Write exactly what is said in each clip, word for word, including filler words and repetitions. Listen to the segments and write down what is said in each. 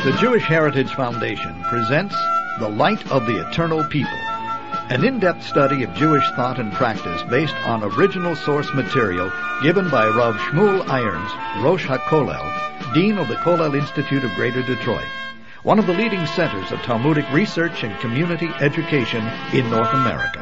The Jewish Heritage Foundation presents The Light of the Eternal People, an in-depth study of Jewish thought and practice based on original source material given by Rav Shmuel Irons, Rosh HaKollel, Dean of the Kollel Institute of Greater Detroit, one of the leading centers of Talmudic research and community education in North America.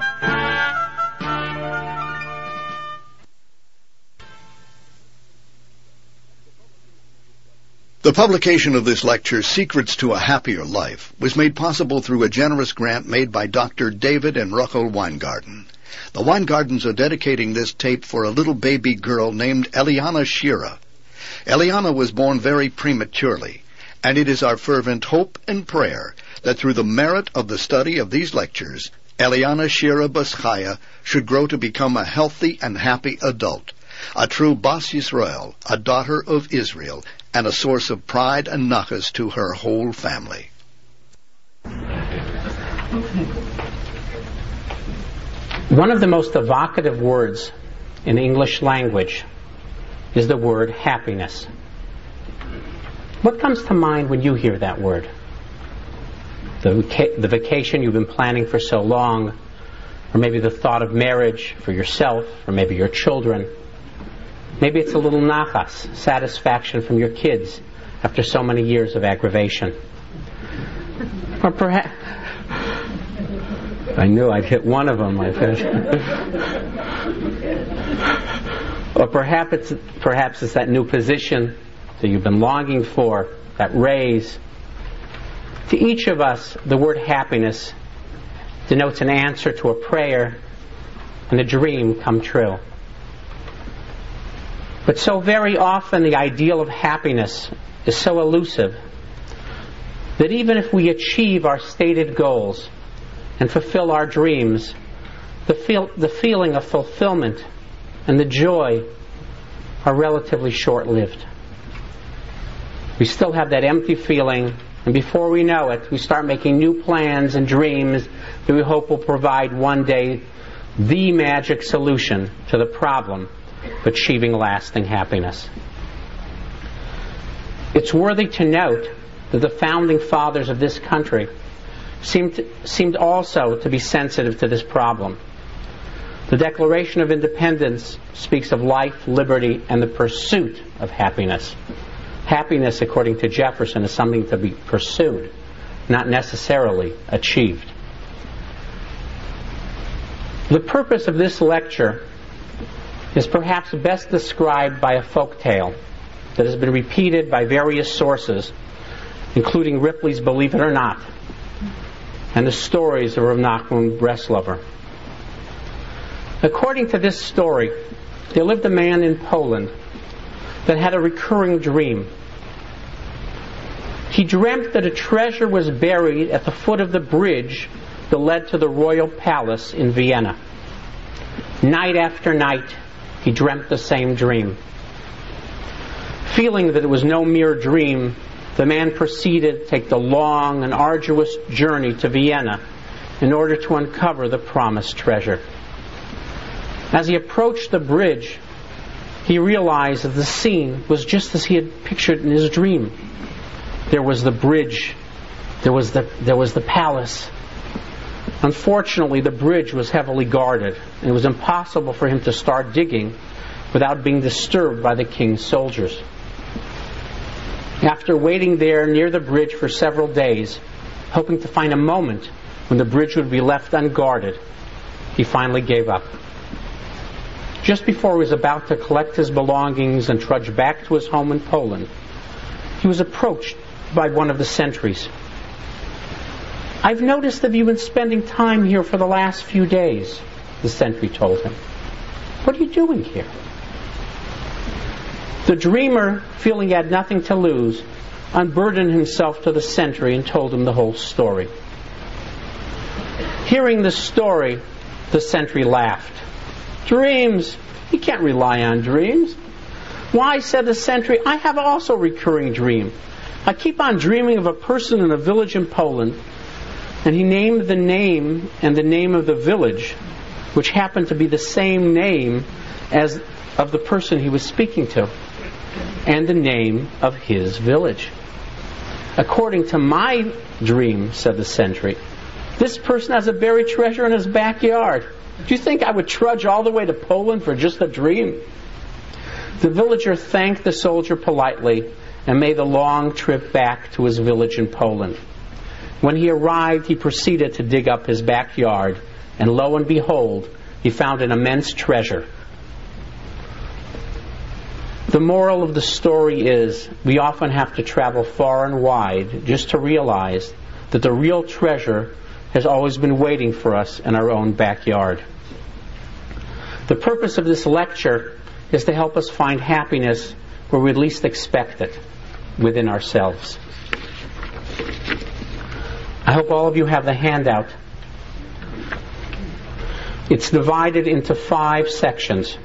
The publication of this lecture, Secrets to a Happier Life, was made possible through a generous grant made by Doctor David and Rachel Weingarten. The Weingardens are dedicating this tape for a little baby girl named Eliana Shira. Eliana was born very prematurely, and it is our fervent hope and prayer that through the merit of the study of these lectures, Eliana Shira Bas Chaya should grow to become a healthy and happy adult, a true Bas Yisrael, a daughter of Israel, and a source of pride and nachas to her whole family. One of the most evocative words in the English language is the word happiness. What comes to mind when you hear that word? The, vaca- the vacation you've been planning for so long, or maybe the thought of marriage for yourself, or maybe your children. Maybe it's a little nachas, satisfaction from your kids after so many years of aggravation. Or perhaps... I knew I'd hit one of them. Or perhaps it's, perhaps it's that new position that you've been longing for, that raise. To each of us, the word happiness denotes an answer to a prayer and a dream come true. But so very often the ideal of happiness is so elusive that even if we achieve our stated goals and fulfill our dreams, the, feel, the feeling of fulfillment and the joy are relatively short-lived. We still have that empty feeling, and before we know it, we start making new plans and dreams that we hope will provide one day the magic solution to the problem of achieving lasting happiness. It's worthy to note that the founding fathers of this country seemed, seemed also to be sensitive to this problem. The Declaration of Independence speaks of life, liberty, and the pursuit of happiness. Happiness, according to Jefferson, is something to be pursued, not necessarily achieved. The purpose of this lecture is perhaps best described by a folk tale that has been repeated by various sources, including Ripley's Believe It or Not, and the stories of Rav Nachman Breslover. According to this story, there lived a man in Poland that had a recurring dream. He dreamt that a treasure was buried at the foot of the bridge that led to the royal palace in Vienna. Night after night, he dreamt the same dream. Feeling that it was no mere dream, the man proceeded to take the long and arduous journey to Vienna in order to uncover the promised treasure. As he approached the bridge, he realized that the scene was just as he had pictured in his dream. There was the bridge, there was the, there was the palace. Unfortunately, the bridge was heavily guarded, and it was impossible for him to start digging without being disturbed by the king's soldiers. After waiting there near the bridge for several days, hoping to find a moment when the bridge would be left unguarded, he finally gave up. Just before he was about to collect his belongings and trudge back to his home in Poland, he was approached by one of the sentries. "I've noticed that you've been spending time here for the last few days," the sentry told him. "What are you doing here?" The dreamer, feeling he had nothing to lose, unburdened himself to the sentry and told him the whole story. Hearing the story, the sentry laughed. "Dreams? You can't rely on dreams." "Why," said the sentry, "I have also a recurring dream. I keep on dreaming of a person in a village in Poland." And he named the name and the name of the village, which happened to be the same name as of the person he was speaking to, and the name of his village. According to my dream, said the sentry, this person has a buried treasure in his backyard. Do you think I would trudge all the way to Poland for just a dream? The villager thanked the soldier politely and made the long trip back to his village in Poland. When he arrived, he proceeded to dig up his backyard, and lo and behold, he found an immense treasure. The moral of the story is we often have to travel far and wide just to realize that the real treasure has always been waiting for us in our own backyard. The purpose of this lecture is to help us find happiness where we least expect it, within ourselves. I hope all of you have the handout. It's divided into five sections.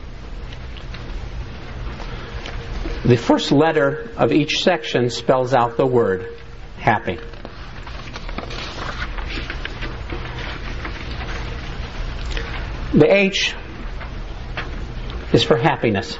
The first letter of each section spells out the word happy. The H is for happiness.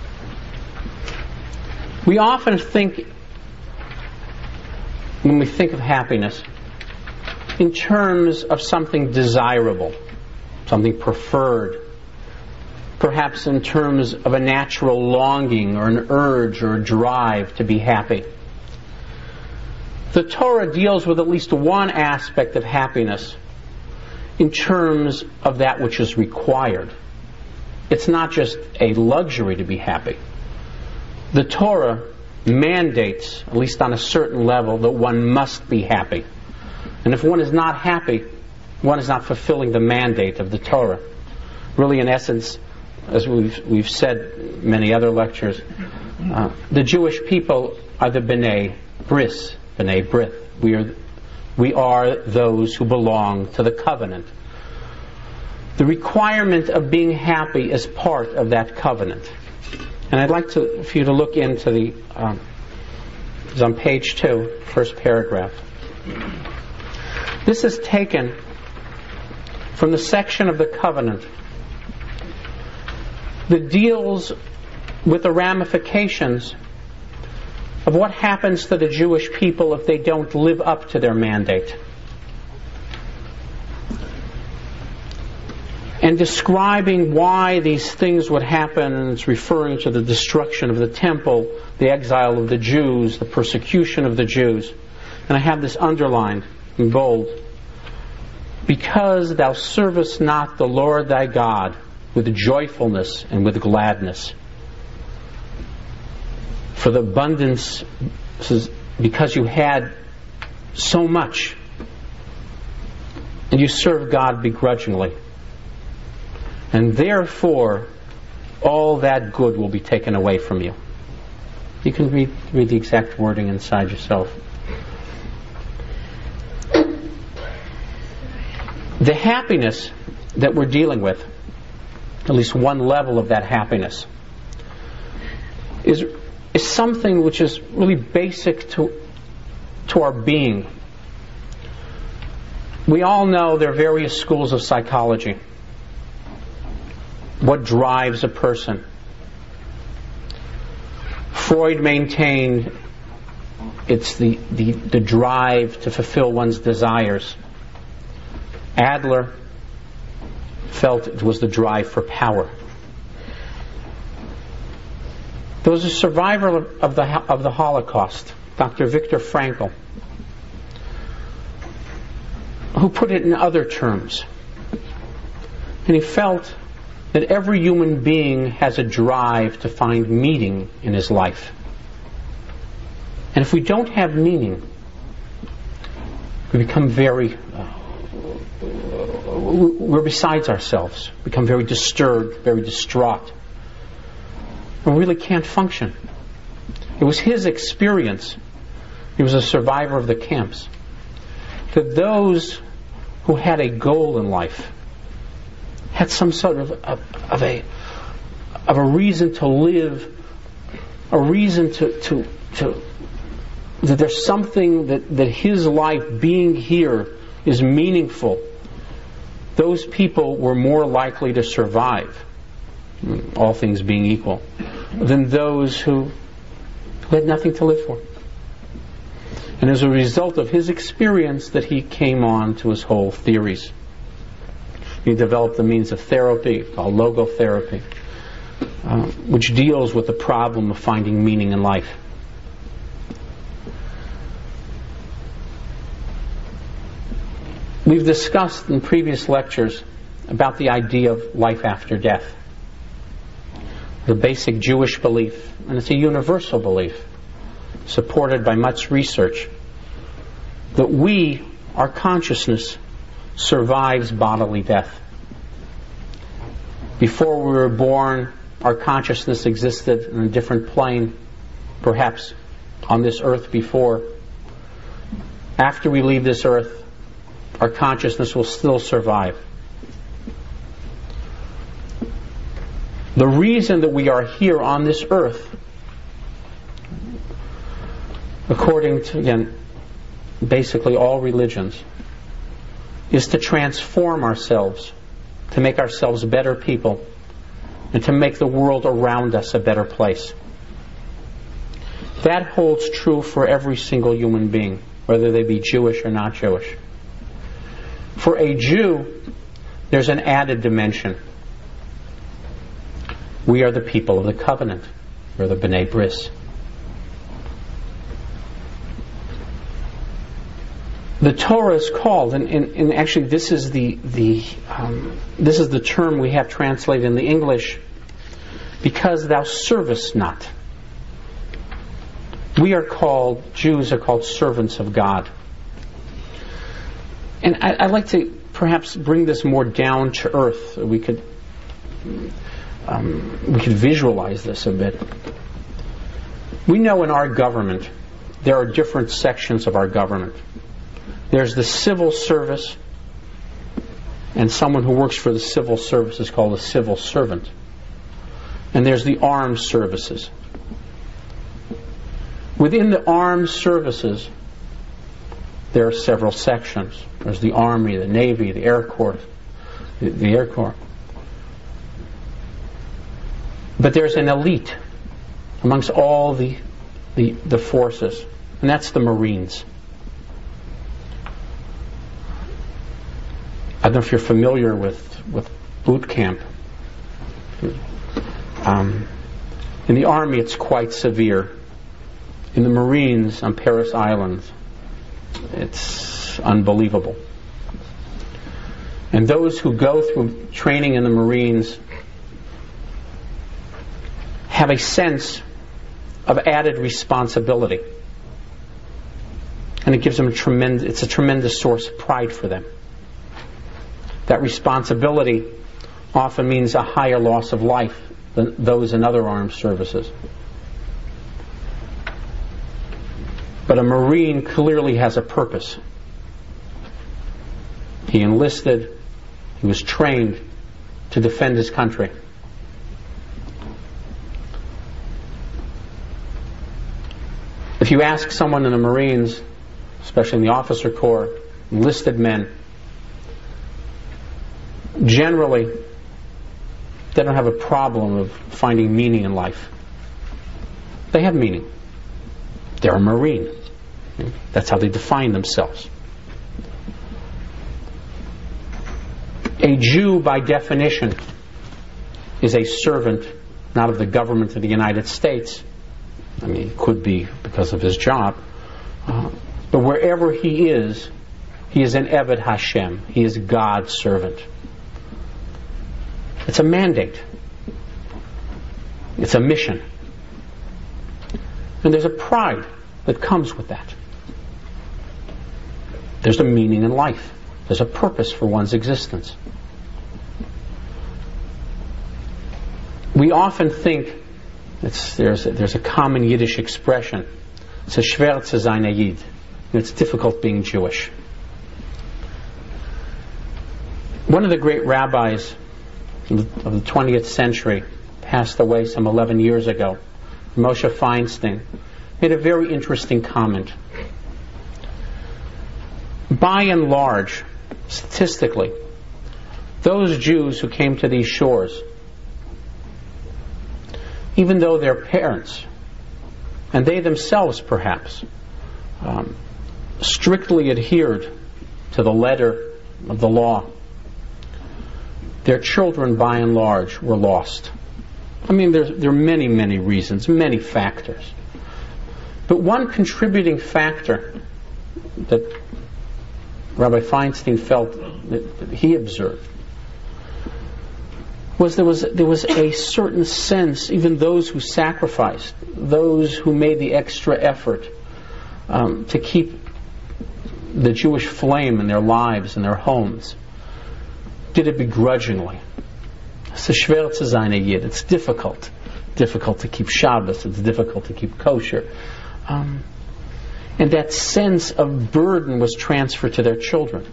We often think, when we think of happiness, in terms of something desirable, something preferred, perhaps in terms of a natural longing or an urge or a drive to be happy. The Torah deals with at least one aspect of happiness in terms of that which is required. It's not just a luxury to be happy. The Torah mandates, at least on a certain level, that one must be happy. And if one is not happy, one is not fulfilling the mandate of the Torah. Really, in essence, as we've, we've said many other lectures, uh, the Jewish people are the B'nai Bris, B'nai Brith. We are, we are those who belong to the covenant. The requirement of being happy is part of that covenant. And I'd like to, for you to look into the, um, it's on page two, first paragraph. This is taken from the section of the covenant that deals with the ramifications of what happens to the Jewish people if they don't live up to their mandate. And describing why these things would happen, and it's referring to the destruction of the temple, the exile of the Jews, the persecution of the Jews. And I have this underlined in bold. Because thou servest not the Lord thy God with joyfulness and with gladness. For the abundance, because you had so much, and you serve God begrudgingly. And therefore, all that good will be taken away from you. You can read, read the exact wording inside yourself. The happiness that we're dealing with, at least one level of that happiness, is, is something which is really basic to, to our being. We all know there are various schools of psychology. What drives a person? Freud maintained it's the, the, the drive to fulfill one's desires. Adler felt it was the drive for power. There was a survivor of the, of the Holocaust, Doctor Viktor Frankl, who put it in other terms. And he felt that every human being has a drive to find meaning in his life. And if we don't have meaning, we become very, uh, we're besides ourselves, become very disturbed, very distraught, and we really can't function. It was his experience, he was a survivor of the camps, that those who had a goal in life, had some sort of, of, of a of a reason to live, a reason to, to, to that there's something that, that his life being here is meaningful. Those people were more likely to survive, all things being equal, than those who, who had nothing to live for. And as a result of his experience that he came on to his whole theories. He developed the means of therapy called logotherapy, uh, which deals with the problem of finding meaning in life. We've discussed in previous lectures about the idea of life after death, the basic Jewish belief, and it's a universal belief, supported by much research, that we, our consciousness, survives bodily death. Before we were born, our consciousness existed in a different plane, perhaps on this earth before. After we leave this earth, our consciousness will still survive. The reason that we are here on this earth, according to, again, basically all religions, is to transform ourselves, to make ourselves better people, and to make the world around us a better place. That holds true for every single human being, whether they be Jewish or not Jewish. For a Jew, there's an added dimension. We are the people of the covenant. We're the B'nai Bris. The Torah is called, and, and, and actually this is the the um, this is the term we have translated in the English, because thou servest not. We are called, Jews are called servants of God. And I, I'd like to perhaps bring this more down to earth. We could um, we could visualize this a bit. We know in our government there are different sections of our government. There's the civil service, and someone who works for the civil service is called a civil servant. And there's the armed services. Within the armed services, there are several sections. There's the Army, the Navy, the Air Corps, the, the Air Corps. But there's an elite amongst all the, the, the forces, and that's the Marines. I don't know if you're familiar with, with boot camp. Um, in the Army, it's quite severe. In the Marines on Paris Island, it's unbelievable. And those who go through training in the Marines have a sense of added responsibility. And it gives them a tremendous, it's a tremendous source of pride for them. That responsibility often means a higher loss of life than those in other armed services. But a Marine clearly has a purpose. He enlisted, he was trained to defend his country. If you ask someone in the Marines, especially in the officer corps, enlisted men, generally, they don't have a problem of finding meaning in life. They have meaning. They're a Marine. That's how they define themselves. A Jew, by definition, is a servant, not of the government of the United States. I mean, he could be because of his job. Uh, but wherever he is, he is an Eved Hashem. He is God's servant. It's a mandate. It's a mission. And there's a pride that comes with that. There's a meaning in life. There's a purpose for one's existence. We often think, it's, there's, a, there's a common Yiddish expression, it's a schwer zu sein a Yid. It's difficult being Jewish. One of the great rabbis of the twentieth century passed away some eleven years ago. Moshe Feinstein made a very interesting comment. By and large, statistically, those Jews who came to these shores, even though their parents, and they themselves perhaps, um, strictly adhered to the letter of the law, their children, by and large, were lost. I mean, there's, there are many, many reasons, many factors. But one contributing factor that Rabbi Feinstein felt that he observed was there was there was a certain sense, even those who sacrificed, those who made the extra effort um, to keep the Jewish flame in their lives and their homes, did it begrudgingly. It's a schwer zu sein a Yid. It's difficult. Difficult to keep Shabbos. It's difficult to keep kosher. Um, and that sense of burden was transferred to their children.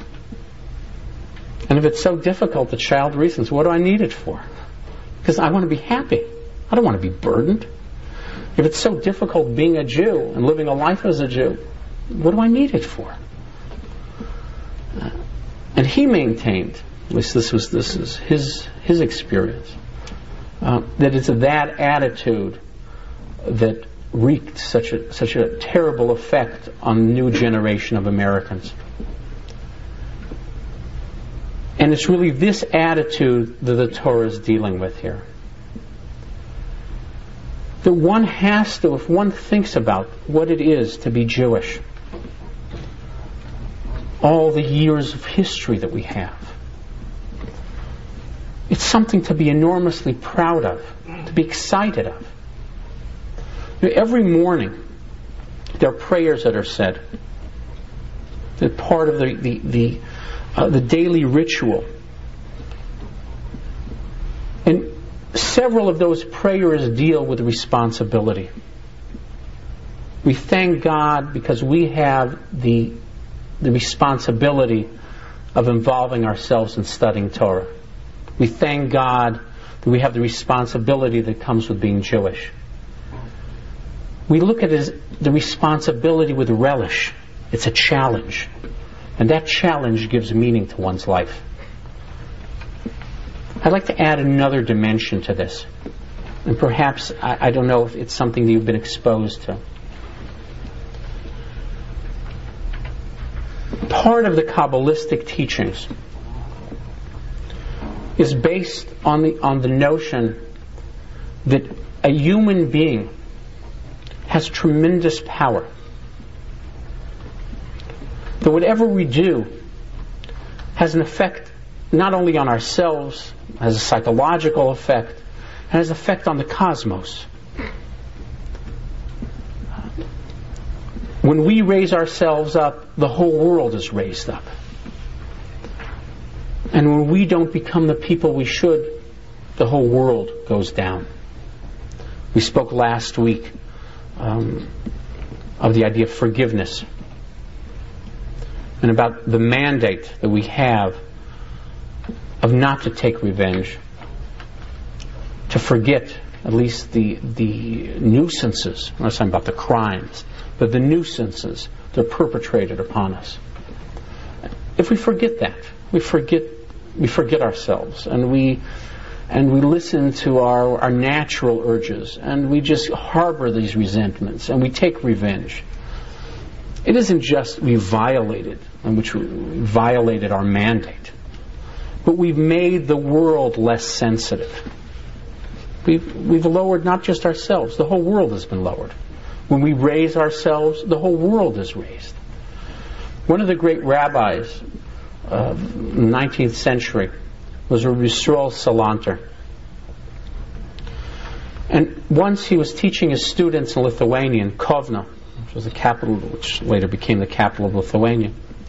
And if it's so difficult, the child reasons, what do I need it for? Because I want to be happy. I don't want to be burdened. If it's so difficult being a Jew and living a life as a Jew, what do I need it for? Uh, and he maintained, at least this was this is his his experience, uh, that it's that attitude that wreaked such a such a terrible effect on the new generation of Americans. And it's really this attitude that the Torah is dealing with here. That one has to, if one thinks about what it is to be Jewish, all the years of history that we have, it's something to be enormously proud of, to be excited of. You know, every morning, there are prayers that are said. They're part of the the the, uh, the daily ritual. And several of those prayers deal with responsibility. We thank God because we have the the responsibility of involving ourselves in studying Torah. We thank God that we have the responsibility that comes with being Jewish. We look at it as the responsibility with relish. It's a challenge. And that challenge gives meaning to one's life. I'd like to add another dimension to this. And perhaps, I, I don't know if it's something that you've been exposed to. Part of the Kabbalistic teachings is based on the on the notion that a human being has tremendous power. That whatever we do has an effect not only on ourselves, has a psychological effect, and has an effect on the cosmos. When we raise ourselves up, the whole world is raised up. And when we don't become the people we should, the whole world goes down. We spoke last week um, of the idea of forgiveness and about the mandate that we have of not to take revenge, to forget at least the the nuisances. I'm not talking about the crimes, but the nuisances that are perpetrated upon us. If we forget that, we forget we forget ourselves, and we and we listen to our our natural urges, and we just harbor these resentments, and we take revenge. It isn't just we violated, in which we violated our mandate, but we've made the world less sensitive. We've, we've lowered not just ourselves, the whole world has been lowered. When we raise ourselves, the whole world is raised. One of the great rabbis of the nineteenth century was Rabbi Yisrael Salanter. And once he was teaching his students in Lithuania, in Kovna, which was the capital, which later became the capital of Lithuania.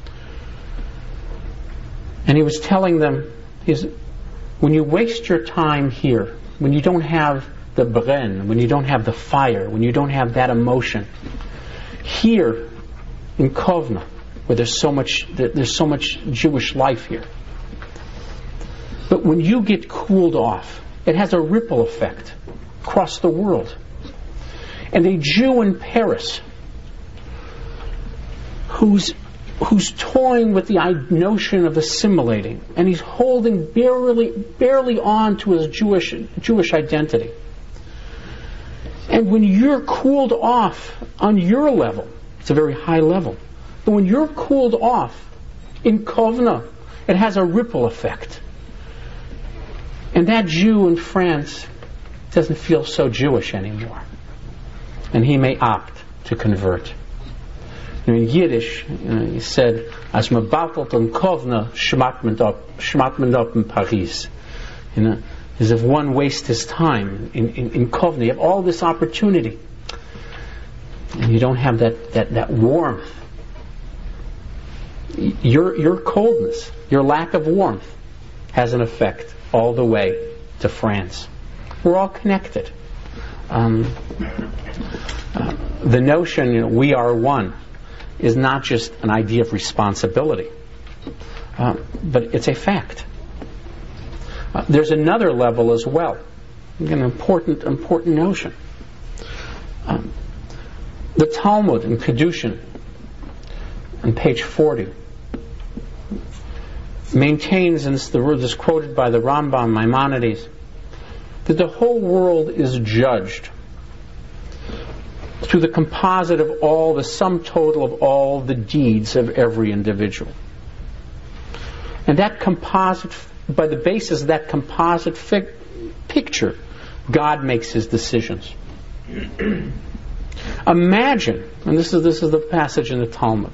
And he was telling them, he's, when you waste your time here, when you don't have the bren, when you don't have the fire, when you don't have that emotion, here in Kovna, where there's so much, there's so much Jewish life here. But when you get cooled off, it has a ripple effect across the world. And a Jew in Paris who's who's toying with the notion of assimilating, and he's holding barely barely on to his Jewish Jewish identity. And when you're cooled off on your level, it's a very high level, But when you're cooled off in Kovna, it has a ripple effect. And that Jew in France doesn't feel so Jewish anymore. And he may opt to convert. In Yiddish, you know, he said, "As me batelt on Kovna, schmat men up, schmat men up in Paris." You know, as if one wastes his time in, in, in Kovna. You have all this opportunity, and you don't have that, that, that warmth. Your your coldness, your lack of warmth, has an effect all the way to France. We're all connected. Um, uh, the notion, you know, we are one, is not just an idea of responsibility, uh, but it's a fact. Uh, there's another level as well, an important, important notion. Um, the Talmud in Kedushin, on page forty, maintains, and this, the word is quoted by the Rambam Maimonides, that the whole world is judged through the composite of all, the sum total of all the deeds of every individual. And that composite, by the basis of that composite fi- picture, God makes His decisions. Imagine, and this is this is the passage in the Talmud,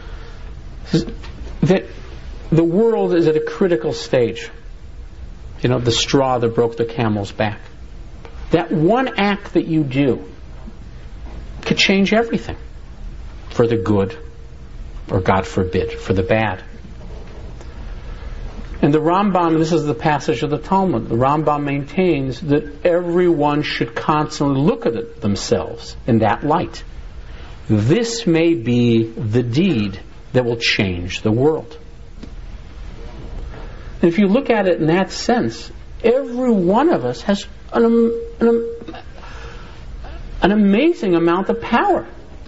that the world is at a critical stage. You know, the straw that broke the camel's back. That one act that you do could change everything for the good, or God forbid, for the bad. And the Rambam, this is the passage of the Talmud, the Rambam maintains that everyone should constantly look at it themselves in that light. This may be the deed that will change the world. And if you look at it in that sense, every one of us has an, an, an amazing amount of power.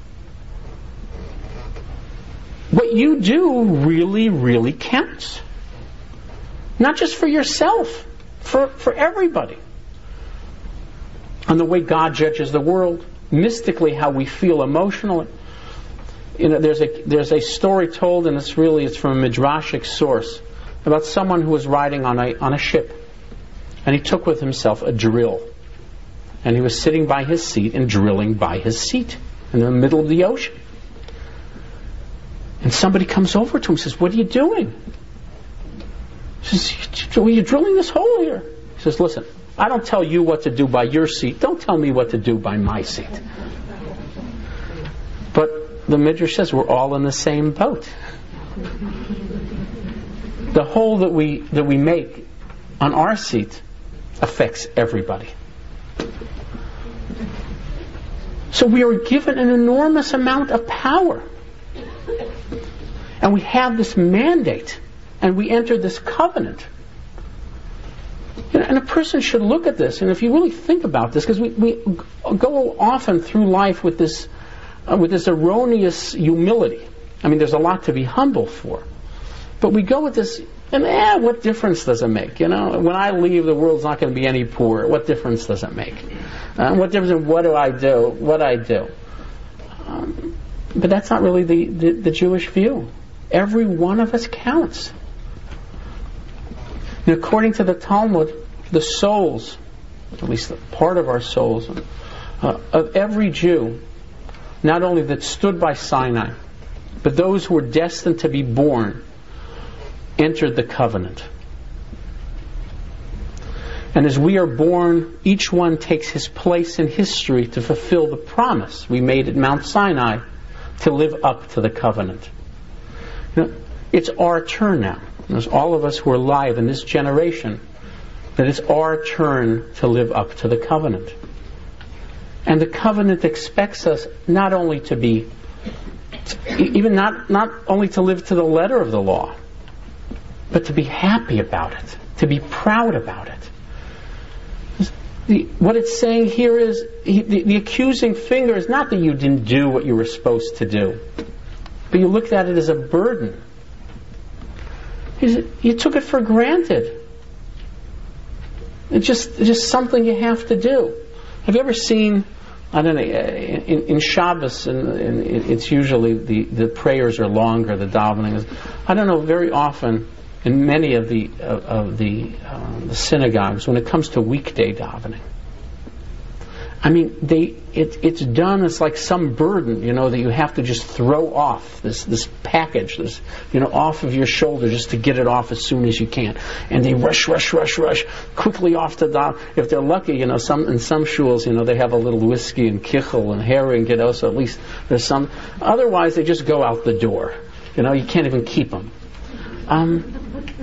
What you do really, really counts. Not just for yourself, for, for everybody. And the way God judges the world, mystically how we feel emotionally. You know, there's a there's a story told, and it's really it's from a midrashic source, about someone who was riding on a on a ship, and he took with himself a drill, and he was sitting by his seat and drilling by his seat in the middle of the ocean. And somebody comes over to him and says, "What are you doing?" He says, "Well, you're drilling this hole here." He says, "Listen, I don't tell you what to do by your seat. Don't tell me what to do by my seat." But the Midrash says we're all in the same boat. The hole that we that we make on our seat affects everybody. So we are given an enormous amount of power. And we have this mandate. And we enter this covenant. You know, and a person should look at this. And if you really think about this, because we, we go often through life with this uh, with this erroneous humility. I mean, there's a lot to be humble for. But we go with this, and eh, what difference does it make? You know, when I leave, the world's not going to be any poorer. What difference does it make? Uh, what difference in what do I do? What I do? Um, but that's not really the, the, the Jewish view. Every one of us counts. And according to the Talmud, the souls, at least part of our souls, uh, of every Jew, not only that stood by Sinai, but those who were destined to be born, entered the covenant. And as we are born, each one takes his place in history to fulfill the promise we made at Mount Sinai to live up to the covenant. You know, it's our turn now. As all of us who are alive in this generation, that it's our turn to live up to the covenant. And the covenant expects us not only to be, even not, not only to live to the letter of the law, but to be happy about it, to be proud about it. The, what it's saying here is, the, the accusing finger is not that you didn't do what you were supposed to do, but you looked at it as a burden. You took it for granted. It's just, it's just something you have to do. Have you ever seen I don't know. In, in Shabbos, and, and it's usually the, the prayers are longer. The davening is. I don't know. Very often, in many of the of, of the, uh, the synagogues, when it comes to weekday davening, I mean, they it, it's done. It's like some burden, you know, that you have to just throw off this this package, this you know, off of your shoulder, just to get it off as soon as you can. And they rush, rush, rush, rush quickly off to daven. If they're lucky, you know, some in some shuls, you know, they have a little whiskey and kichel and herring, you know, so at least there's some. Otherwise, they just go out the door. You know, you can't even keep them. Um,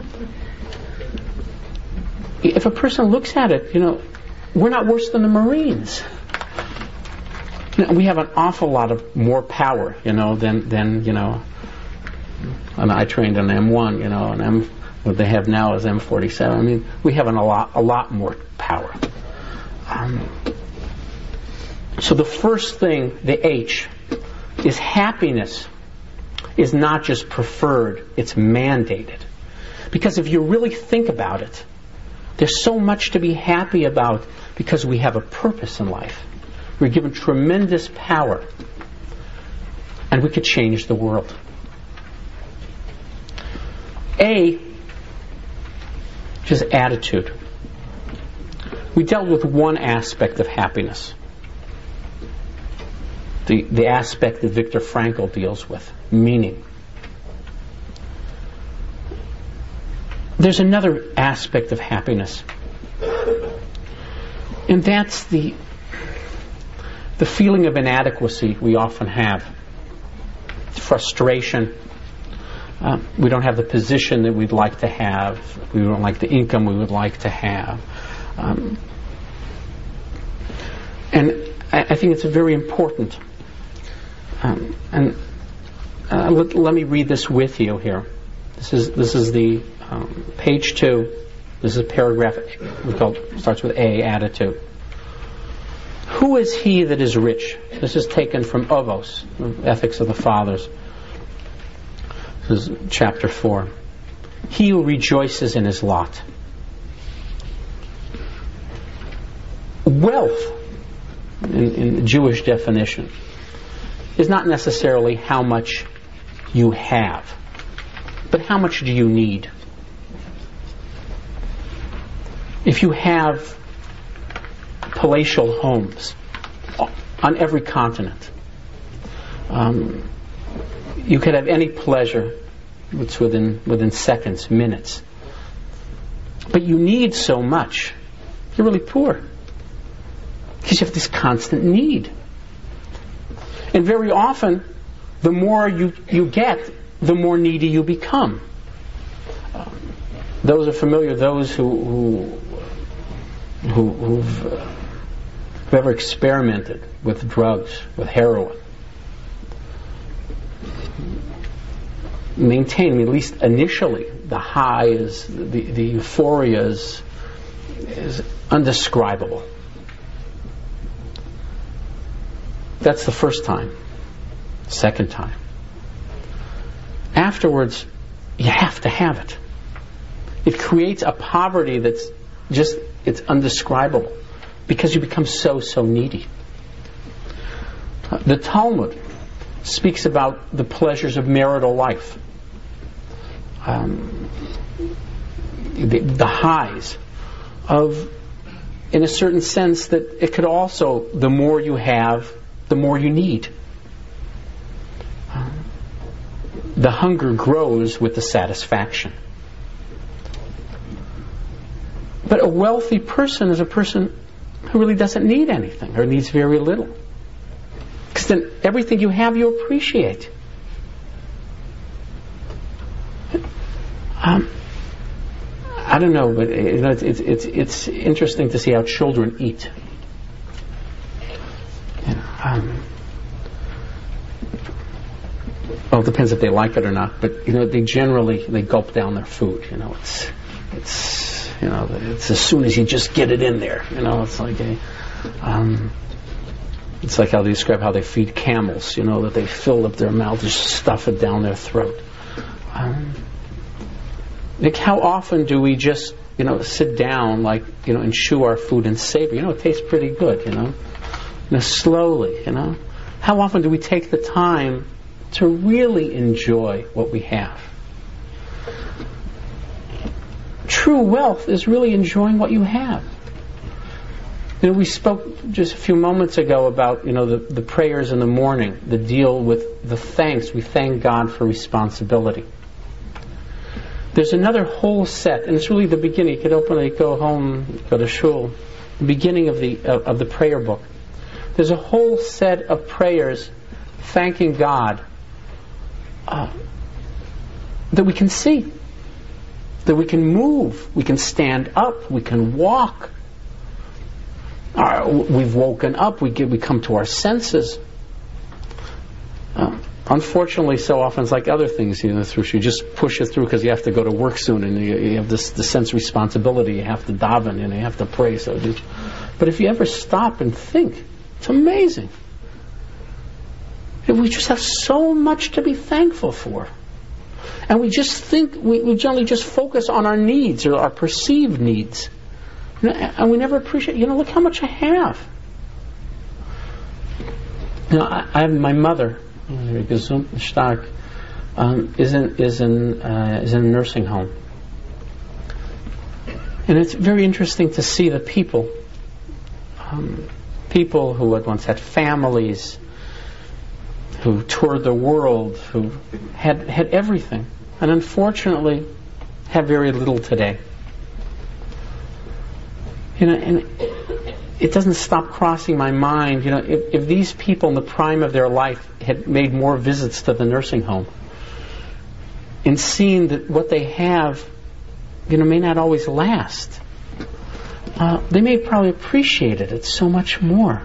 if a person looks at it, you know, we're not worse than the Marines. You know, we have an awful lot of more power, you know, than than you know. And I trained on M one, you know, and M what they have now is M forty-seven. I mean, we have an, a lot a lot more power. Um, so the first thing, the H, is happiness is not just preferred; it's mandated. Because if you really think about it, there's so much to be happy about because we have a purpose in life. We're given tremendous power, and we could change the world. A, which is attitude. We dealt with one aspect of happiness, the, the aspect that Viktor Frankl deals with, meaning. There's another aspect of happiness, and that's the the feeling of inadequacy we often have. Frustration. Uh, we don't have the position that we'd like to have. We don't like the income we would like to have. Um, and I, I think it's very important. Um, and uh, let, let me read this with you here. This is this is the um, page two. This is a paragraph. We call it, starts with A, attitude. Who is he that is rich? This is taken from Ovos, Ethics of the Fathers. This is chapter four. He who rejoices in his lot. Wealth, in, in the Jewish definition, is not necessarily how much you have, but how much do you need? If you have palatial homes on every continent, um, you could have any pleasure it's within within seconds, minutes, but you need so much, you're really poor because you have this constant need. And very often, the more you, you get, the more needy you become. Um, those are familiar, those who, who, who who've, uh, who've ever experimented with drugs, with heroin, maintain, at least initially, the high is, the, the euphoria is, is undescribable. That's the first time. Second time. Afterwards, you have to have it. It creates a poverty that's just, it's undescribable because you become so, so needy. The Talmud speaks about the pleasures of marital life. Um, the, the highs of, in a certain sense, that it could also, the more you have, the more you need. Um, the hunger grows with the satisfaction. But a wealthy person is a person who really doesn't need anything or needs very little. Because then everything you have you appreciate. Um, I don't know, but you know, it's, it's it's it's interesting to see how children eat. You know, um, well, it depends if they like it or not, but you know, they generally they gulp down their food. You know, it's it's you know, it's as soon as you just get it in there. You know, it's like a. Um, It's like how they describe how they feed camels, you know, that they fill up their mouth, just stuff it down their throat. Um, like how often do we just, you know, sit down, like, you know, and chew our food and savor? You know, it tastes pretty good, you know. You know, slowly, you know. How often do we take the time to really enjoy what we have? True wealth is really enjoying what you have. You know, we spoke just a few moments ago about, you know, the, the prayers in the morning, the deal with the thanks. We thank God for responsibility. There's another whole set, and it's really the beginning. You could open it, go home, go to shul. The beginning of the of, of the prayer book. There's a whole set of prayers thanking God uh, that we can see, that we can move, we can stand up, we can walk. Uh, we've woken up, we get, we come to our senses. Uh, unfortunately, so often it's like other things, you know, through you just push it through because you have to go to work soon, and you, you have this, this sense of responsibility. You have to daven and you have to pray. So, just, but if you ever stop and think, it's amazing. We just have so much to be thankful for, and we just think we, we generally just focus on our needs or our perceived needs. And we never appreciate, you know, look how much I have. You know, I, I have my mother, gesund stark, um, is in is in uh, is in a nursing home, and it's very interesting to see the people, um, people who had once had families, who toured the world, who had had everything, and unfortunately have very little today. You know, and it doesn't stop crossing my mind. You know, if, if these people in the prime of their life had made more visits to the nursing home and seen that what they have, you know, may not always last, uh, they may probably appreciate it so much more.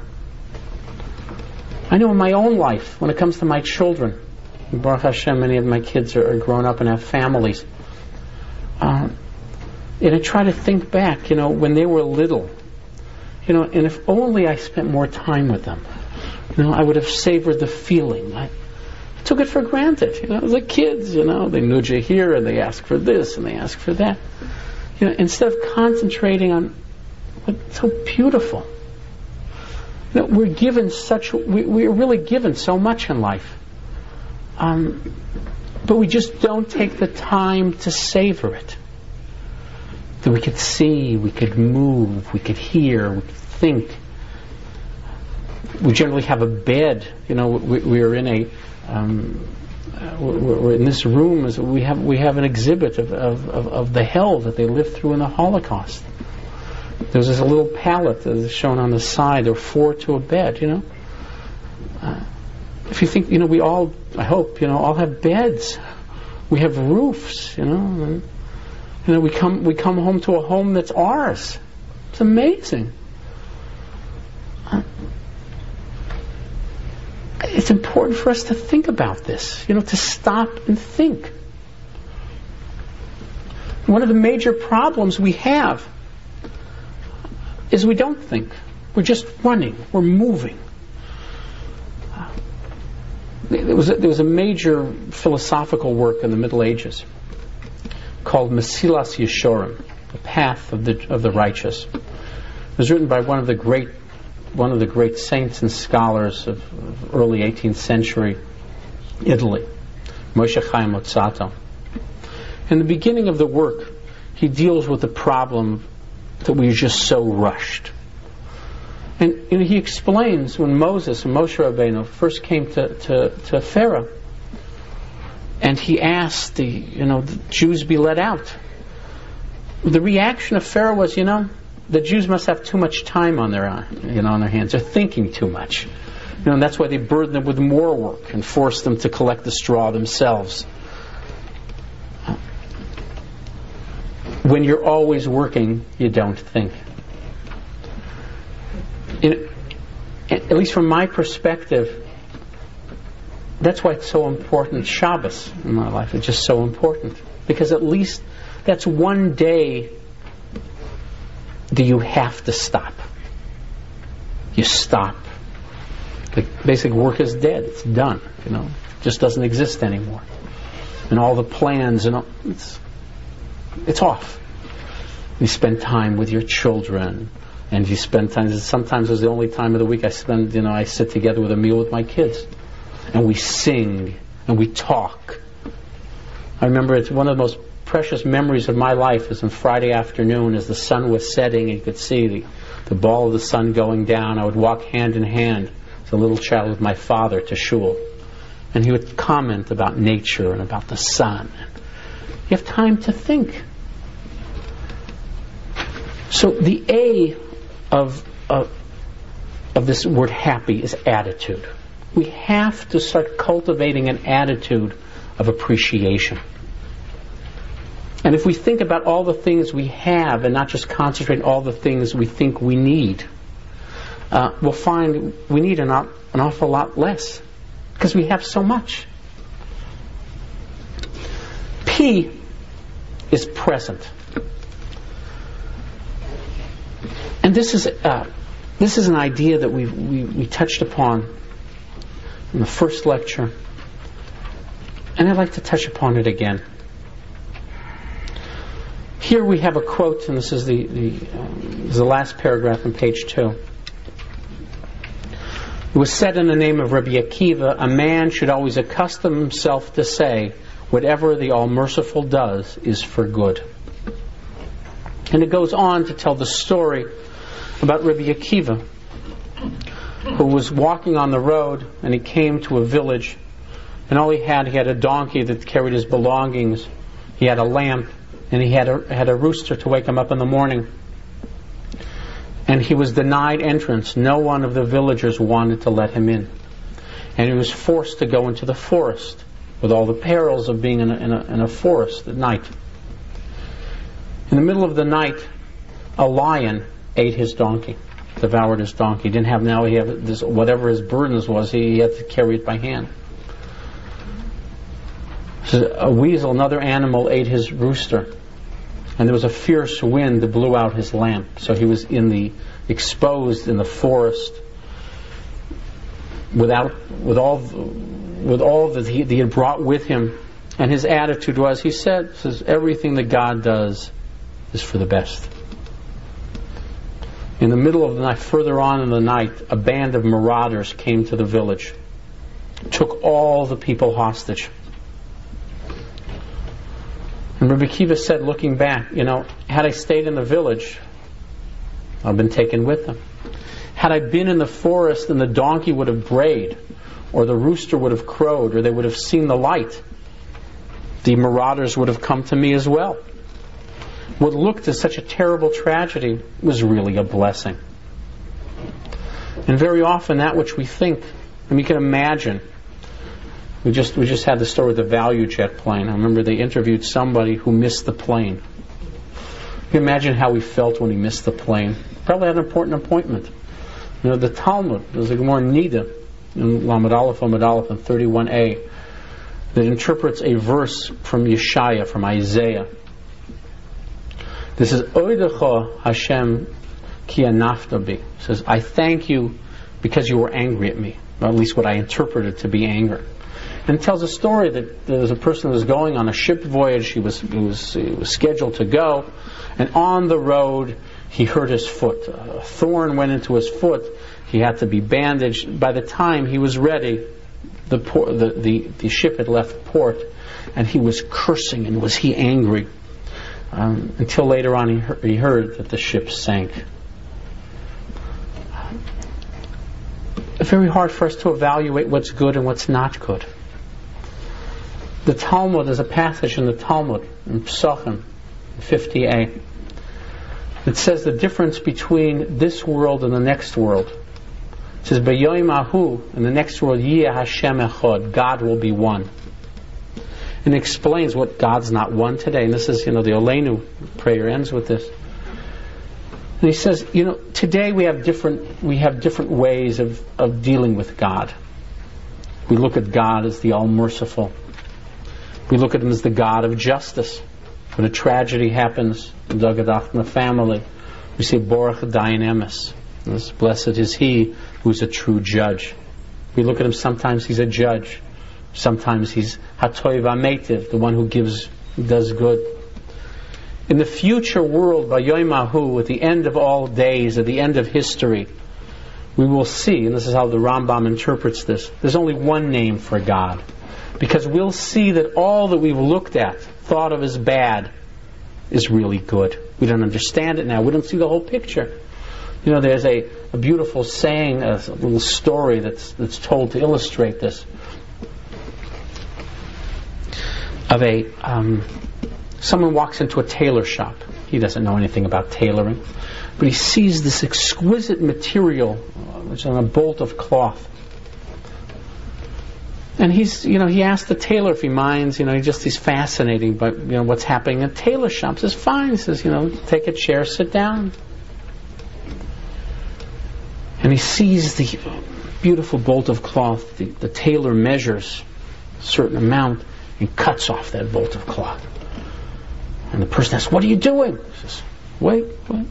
I know in my own life, when it comes to my children, Baruch Hashem, many of my kids are, are grown up and have families. Uh, And I try to think back, you know, when they were little, you know, and if only I spent more time with them, you know, I would have savored the feeling. I took it for granted, you know, the kids, you know, they nudge you here and they ask for this and they ask for that. You know, instead of concentrating on what's so beautiful. You know, we're given such, we, we're really given so much in life. Um, but we just don't take the time to savor it. That we could see, we could move, we could hear, we could think. We generally have a bed. You know, we, we are in a, um, we're, we're in this room. Is we have we have an exhibit of, of, of, of the hell that they lived through in the Holocaust. There's this little pallet that is shown on the side. There are four to a bed. You know, uh, if you think, you know, we all, I hope, you know, all have beds. We have roofs. You know. And, You know, we come we come home to a home that's ours. It's amazing. It's important for us to think about this, you know, to stop and think. One of the major problems we have is we don't think. We're just running. We're moving. There was a, there was a major philosophical work in the Middle Ages called Mesilas Yeshorim, the path of the of the righteous. It was written by one of the great one of the great saints and scholars of, of early eighteenth century Italy, Moshe Chaim Luzzatto. In the beginning of the work, he deals with the problem that we're just so rushed. And you know, he explains when Moses and Moshe Rabbeinu first came to, to, to Pharaoh, and he asked the, you know, the Jews be let out. The reaction of Pharaoh was, you know, the Jews must have too much time on their, you know, on their hands. They're thinking too much. You know, and that's why they burden them with more work and force them to collect the straw themselves. When you're always working, you don't think. In, at least from my perspective, that's why it's so important, Shabbos in my life. It's just so important. Because at least that's one day that you have to stop. You stop. The basic work is dead. It's done. You know, it just doesn't exist anymore. And all the plans and all, it's it's off. You spend time with your children And you spend time, sometimes it was the only time of the week I spend, you know, I sit together with a meal with my kids. And we sing, and we talk. I remember it's one of the most precious memories of my life is on Friday afternoon as the sun was setting and you could see the, the ball of the sun going down. I would walk hand in hand as a little child with my father to shul. And he would comment about nature and about the sun. You have time to think. So the A of, of, of this word happy is attitude. We have to start cultivating an attitude of appreciation. And if we think about all the things we have and not just concentrate on all the things we think we need, uh, we'll find we need an, an awful lot less because we have so much. P is present. And this is uh, this is an idea that we we we touched upon in the first lecture, and I'd like to touch upon it again. Here we have a quote, and this is the the, um, this is the last paragraph on page two. It was said in the name of Rabbi Akiva, a man should always accustom himself to say, whatever the All-Merciful does is for good. And it goes on to tell the story about Rabbi Akiva, who was walking on the road and he came to a village, and all he had, he had a donkey that carried his belongings, he had a lamp, and he had a, had a rooster to wake him up in the morning. And he was denied entrance. No one of the villagers wanted to let him in. And he was forced to go into the forest with all the perils of being in a, in a, in a forest at night. In the middle of the night, a lion ate his donkey, devoured his donkey. He didn't have now he had this whatever his burdens was, he had to carry it by hand. So a weasel, another animal, ate his rooster, and there was a fierce wind that blew out his lamp. So he was in the exposed in the forest without with all with all that he, that he had brought with him. And his attitude was, he said, says everything that God does is for the best. In the middle of the night, further on in the night, a band of marauders came to the village, took all the people hostage. And Rabbi Akiva said, looking back, you know, had I stayed in the village, I'd been taken with them. Had I been in the forest and the donkey would have brayed, or the rooster would have crowed, or they would have seen the light, the marauders would have come to me as well. What looked as such a terrible tragedy was really a blessing. And very often that which we think, and we can imagine, we just we just had the story of the Value Jet plane. I remember they interviewed somebody who missed the plane. You can imagine how he felt when he missed the plane. Probably had an important appointment. You know, the Talmud, there's a Gemara Nida in Lamed Aleph, Lamed Aleph, in thirty-one a, that interprets a verse from Yeshaya, from Isaiah. This is Oidecha Hashem ki anafta bi. It says, I thank you because you were angry at me. Or at least what I interpreted to be anger. And it tells a story that there was a person who was going on a ship voyage. He was, he was, he was scheduled to go. And on the road, he hurt his foot. A thorn went into his foot. He had to be bandaged. By the time he was ready, the, port, the, the, the ship had left port. And he was cursing, and was he angry. Um, until later on he, he, he heard that the ship sank. It's very hard for us to evaluate what's good and what's not good. The Talmud, there's a passage in the Talmud, in Psachim, fifty a, that says the difference between this world and the next world. It says, B'yoyim ahu, in the next world, Yeh Hashem echad, God will be one. And it explains what God's not one today. And this is, you know, the Oleinu prayer ends with this. And he says, you know, today we have different we have different ways of, of dealing with God. We look at God as the all-merciful. We look at Him as the God of justice. When a tragedy happens in the family, we say, Baruch Dayan Emes. Blessed is He who is a true judge. We look at Him, sometimes He's a judge. Sometimes He's Hatoiv HaMeitiv, the one who gives, who does good. In the future world, Vayoimahu, at the end of all days, at the end of history, we will see, and this is how the Rambam interprets this, there's only one name for God. Because we'll see that all that we've looked at, thought of as bad, is really good. We don't understand it now. We don't see the whole picture. You know, there's a, a beautiful saying, a little story that's that's told to illustrate this, of a um, someone walks into a tailor shop. He doesn't know anything about tailoring, but he sees this exquisite material, which is on a bolt of cloth. And he's, you know, he asked the tailor if he minds, you know, he just, he's fascinated by, you know, what's happening in tailor shops. He says, fine. He says, you know, take a chair, sit down. And he sees the beautiful bolt of cloth. The, the tailor measures a certain amount and cuts off that bolt of cloth. And the person asks, what are you doing? He says, wait, wait.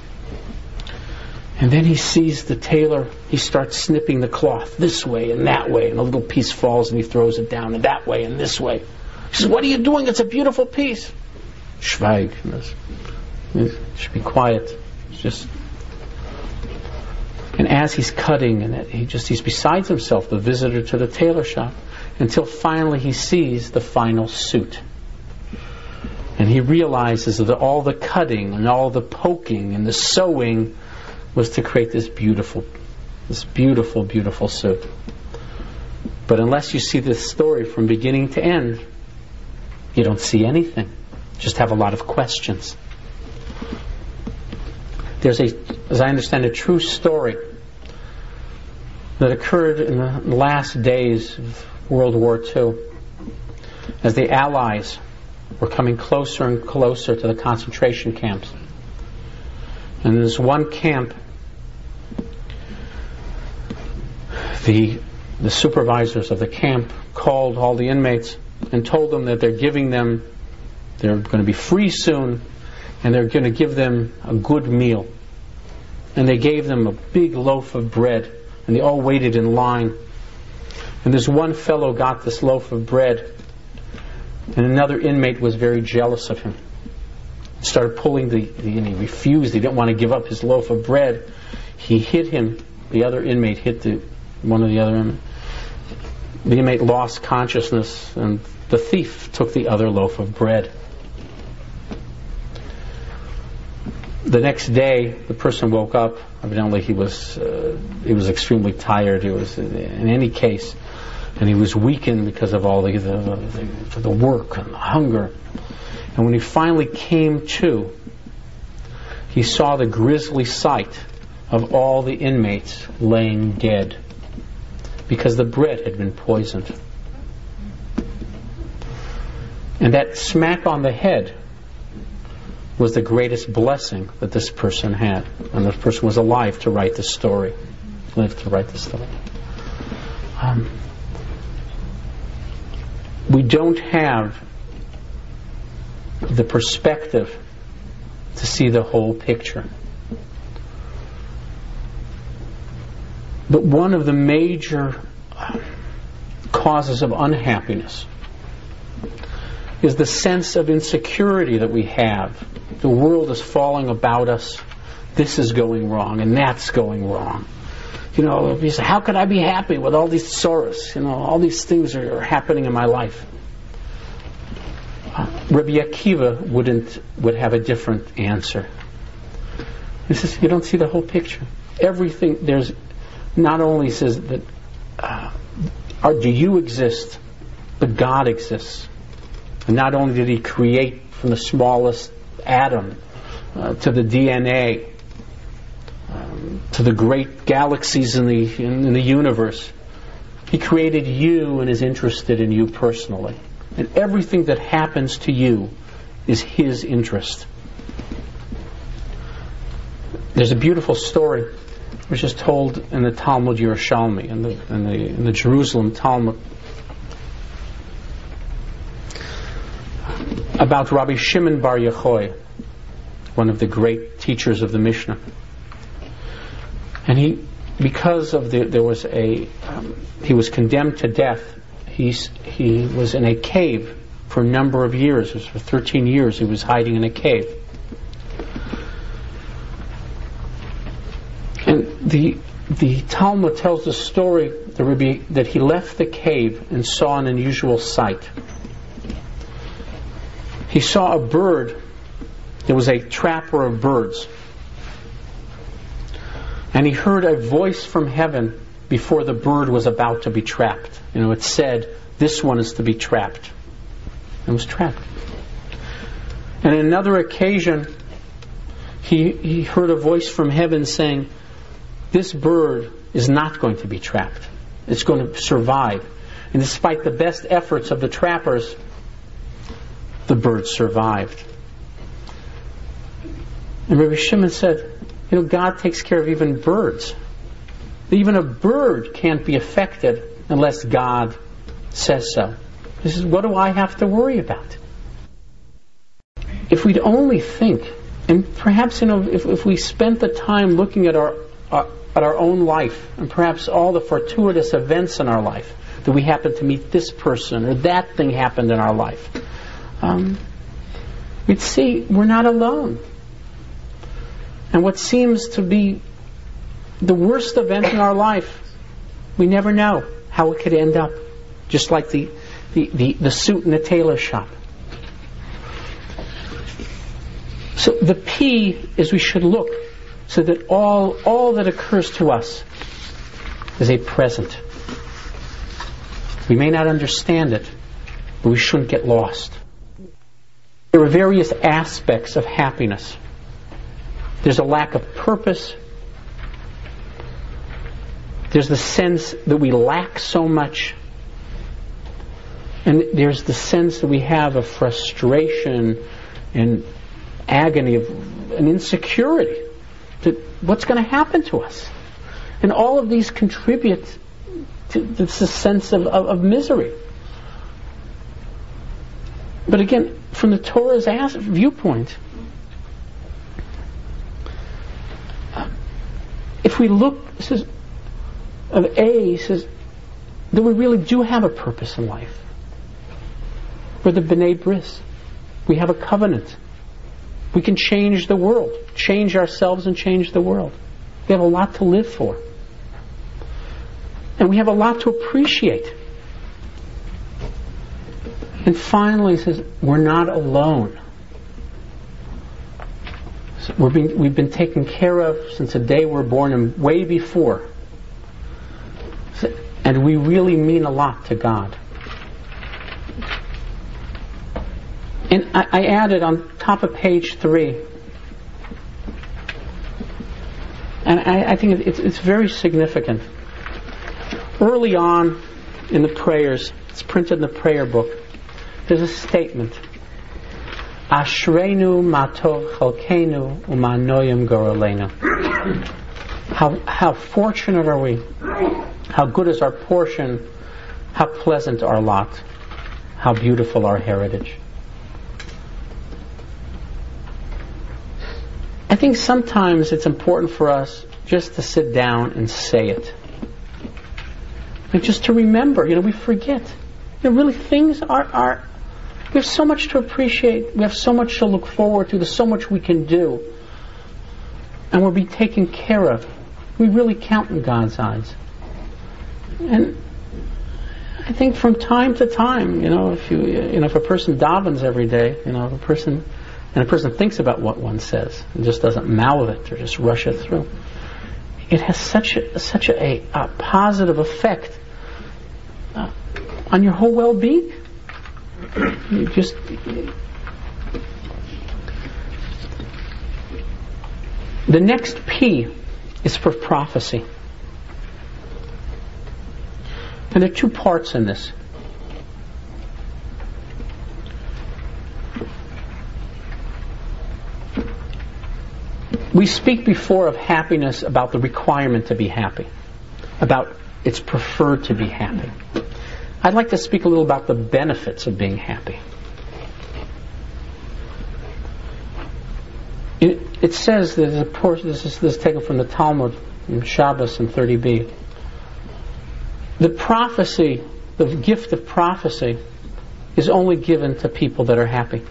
And then he sees the tailor, he starts snipping the cloth this way and that way, and a little piece falls and he throws it down, and that way and this way. He says, what are you doing? It's a beautiful piece. Schweig. You should be quiet. It's just... And as he's cutting, and he just he's beside himself, the visitor to the tailor shop, until finally he sees the final suit. And he realizes that all the cutting and all the poking and the sewing was to create this beautiful, this beautiful, beautiful suit. But unless you see this story from beginning to end, you don't see anything. Just have a lot of questions. There's a, as I understand, a true story that occurred in the last days of World War Two, as the Allies were coming closer and closer to the concentration camps. And in this one camp, the the supervisors of the camp called all the inmates and told them that they're giving them, they're going to be free soon, and they're going to give them a good meal. And they gave them a big loaf of bread, and they all waited in line. And this one fellow got this loaf of bread, and another inmate was very jealous of him. He started pulling the, the and he refused. He didn't want to give up his loaf of bread. He hit him. The other inmate hit the one of the other inmates. The inmate lost consciousness, and the thief took the other loaf of bread. The next day, the person woke up. Evidently, he was uh, he was extremely tired. He was, in any case, and he was weakened because of all the the, the, the work and the hunger. And when he finally came to, he saw the grisly sight of all the inmates laying dead because the bread had been poisoned. And that smack on the head was the greatest blessing that this person had. And this person was alive to write the story. Lived to write the story. Um, we don't have the perspective to see the whole picture. But one of the major causes of unhappiness is the sense of insecurity that we have. The world is falling about us. This is going wrong, and that's going wrong. You know, you say, how could I be happy with all these sorrows? You know, all these things are, are happening in my life. Uh, Rabbi Akiva wouldn't would have a different answer. He says, you don't see the whole picture. Everything there's not only says that uh, are, do you exist, but God exists. And not only did He create from the smallest atom uh, to the D N A, um, to the great galaxies in the in, in the universe, He created you and is interested in you personally. And everything that happens to you is His interest. There's a beautiful story which is told in the Talmud Yerushalmi, in the, in the, in the Jerusalem Talmud, about Rabbi Shimon Bar Yochai, one of the great teachers of the Mishnah. And he, because of the, there was a, um, he was condemned to death. He's, he was in a cave for a number of years. It was for thirteen years he was hiding in a cave. And the the Talmud tells the story that, Rabbi, that he left the cave and saw an unusual sight. He saw a bird. There was a trapper of birds. And he heard a voice from heaven before the bird was about to be trapped. You know, it said, "This one is to be trapped." And was trapped. And on another occasion, he, he heard a voice from heaven saying, "This bird is not going to be trapped. It's going to survive." And despite the best efforts of the trappers, the bird survived. And Rabbi Shimon said, you know, God takes care of even birds. Even a bird can't be affected unless God says so. This is, what do I have to worry about? If we'd only think, and perhaps, you know, if, if we spent the time looking at our, our at our own life, and perhaps all the fortuitous events in our life, that we happen to meet this person or that thing happened in our life, um, we'd see we're not alone. And what seems to be the worst event in our life, we never know how it could end up. Just like the, the, the, the suit in the tailor shop. So the P is we should look so that all, all that occurs to us is a present. We may not understand it, but we shouldn't get lost. There are various aspects of happiness. There's a lack of purpose. There's the sense that we lack so much. And there's the sense that we have of frustration and agony, of an insecurity. That what's going to happen to us? And all of these contribute to this sense of, of, of misery. But again, from the Torah's viewpoint, if we look, it says, of A, he says, that we really do have a purpose in life. We're the B'nai Bris. We have a covenant. We can change the world. Change ourselves and change the world. We have a lot to live for. And we have a lot to appreciate. And finally, he says, we're not alone. So we're being, we've been taken care of since the day we're born and way before. So, and we really mean a lot to God. And I, I added on top of page three, and I, I think it's, it's very significant. Early on in the prayers, it's printed in the prayer book, there's a statement. Ashreinu matov chalkeinu umanoyim goraleinu. How how fortunate are we? How good is our portion? How pleasant our lot? How beautiful our heritage? I think sometimes it's important for us just to sit down and say it. And just to remember, you know, we forget. You know, really things are, are, we have so much to appreciate. We have so much to look forward to. There's so much we can do. And we're being taken care of. We really count in God's eyes. And I think from time to time, you know, if you, you know, if a person davens every day, you know, if a person, and a person thinks about what one says and just doesn't mouth it or just rush it through, it has such a, such a, a positive effect uh, on your whole well-being. You just the next P is for prophecy, and there are two parts in this. We speak before of happiness about the requirement to be happy, about it's preferred to be happy. I'd like to speak a little about the benefits of being happy. It, it says, there's a portion, this is, this is taken from the Talmud, in Shabbos and thirty b. The prophecy, the gift of prophecy, is only given to people that are happy.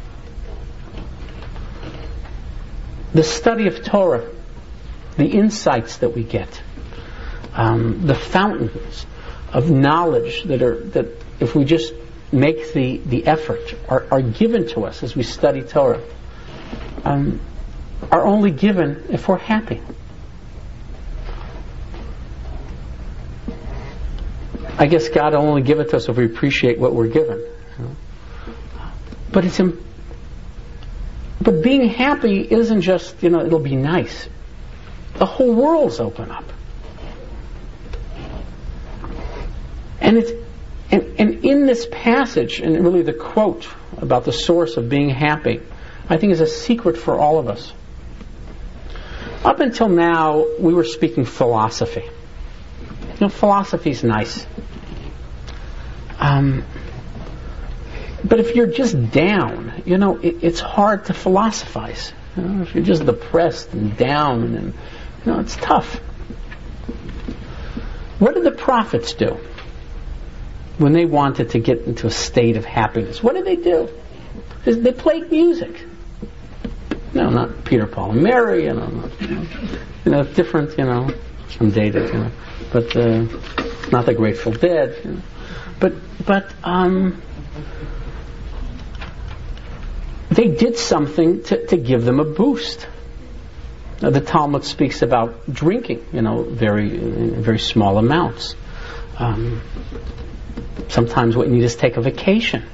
The study of Torah, the insights that we get, um, the fountains of knowledge that are that if we just make the, the effort are, are given to us as we study Torah, um, are only given if we're happy. I guess God will only give it to us if we appreciate what we're given. You know? But it's im- but being happy isn't just, you know, it'll be nice. The whole world's open up. And it's and, and in this passage, and really the quote about the source of being happy, I think is a secret for all of us. Up until now, we were speaking philosophy. You know, philosophy's nice. Um, but if you're just down, you know, it, it's hard to philosophize. You know, if you're just depressed and down, and you know, it's tough. What did the prophets do when they wanted to get into a state of happiness? What did they do? They played music. No, not Peter, Paul, and Mary. You know, you know, you know different. You know, I'm dated. You know, but uh, not the Grateful Dead. You know. But but um, they did something to, to give them a boost. Now, the Talmud speaks about drinking, you know, very in very small amounts. Um, sometimes what you need is take a vacation.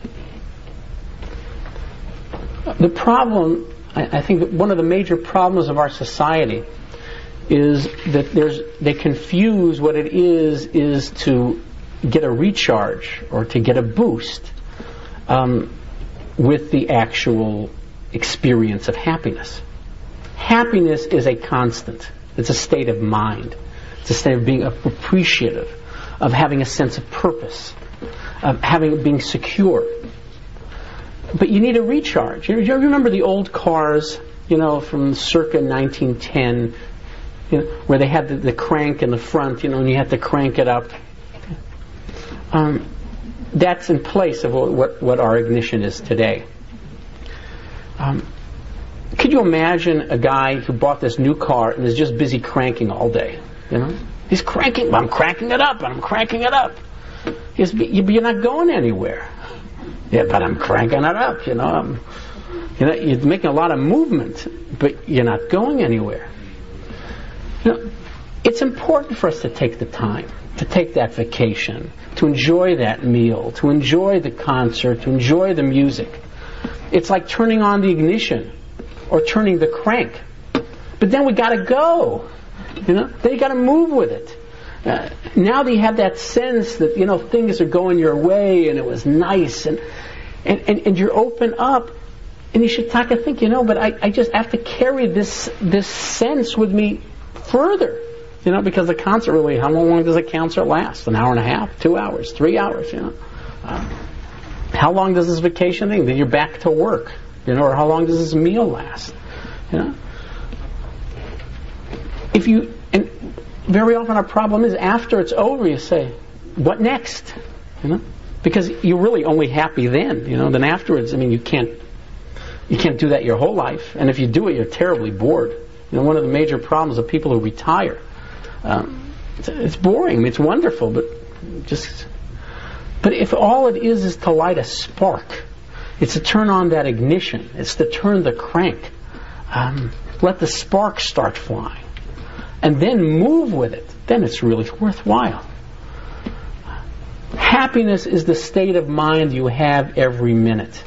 The problem, I, I think, that one of the major problems of our society is that there's they confuse what it is is to get a recharge or to get a boost um, with the actual experience of happiness. Happiness is a constant. It's a state of mind. It's a state of being appreciative, of having a sense of purpose, of having being secure. But you need a recharge. You remember the old cars, you know, from circa nineteen ten, you know, where they had the, the crank in the front, you know, and you had to crank it up. Um, that's in place of what, what, what our ignition is today. Um, could you imagine a guy who bought this new car and is just busy cranking all day? You know, he's cranking. I'm cranking it up. I'm cranking it up. He's, you're not going anywhere. Yeah, but I'm cranking it up. You know, I'm, you know, you're making a lot of movement, but you're not going anywhere. You know, it's important for us to take the time, to take that vacation, to enjoy that meal, to enjoy the concert, to enjoy the music. It's like turning on the ignition or turning the crank. But then we got to go. You know, then you got to move with it. Uh, now that you have that sense that, you know, things are going your way and it was nice and and, and, and you're open up, and you should talk and think, you know, but I, I just have to carry this this sense with me further. You know, because the concert really, how long does a concert last? An hour and a half? Two hours? Three hours? You know, uh, how long does this vacation thing? Then you're back to work. You know, or how long does this meal last? You know, if you and very often our problem is after it's over, you say, "What next?" You know, because you're really only happy then. You know, then afterwards, I mean, you can't you can't do that your whole life, and if you do it, you're terribly bored. You know, one of the major problems of people who retire. Um, it's, it's boring. I mean, it's wonderful, but just. But if all it is is to light a spark, it's to turn on that ignition. It's to turn the crank. Um, let the spark start flying, and then move with it. Then it's really worthwhile. Happiness is the state of mind you have every minute.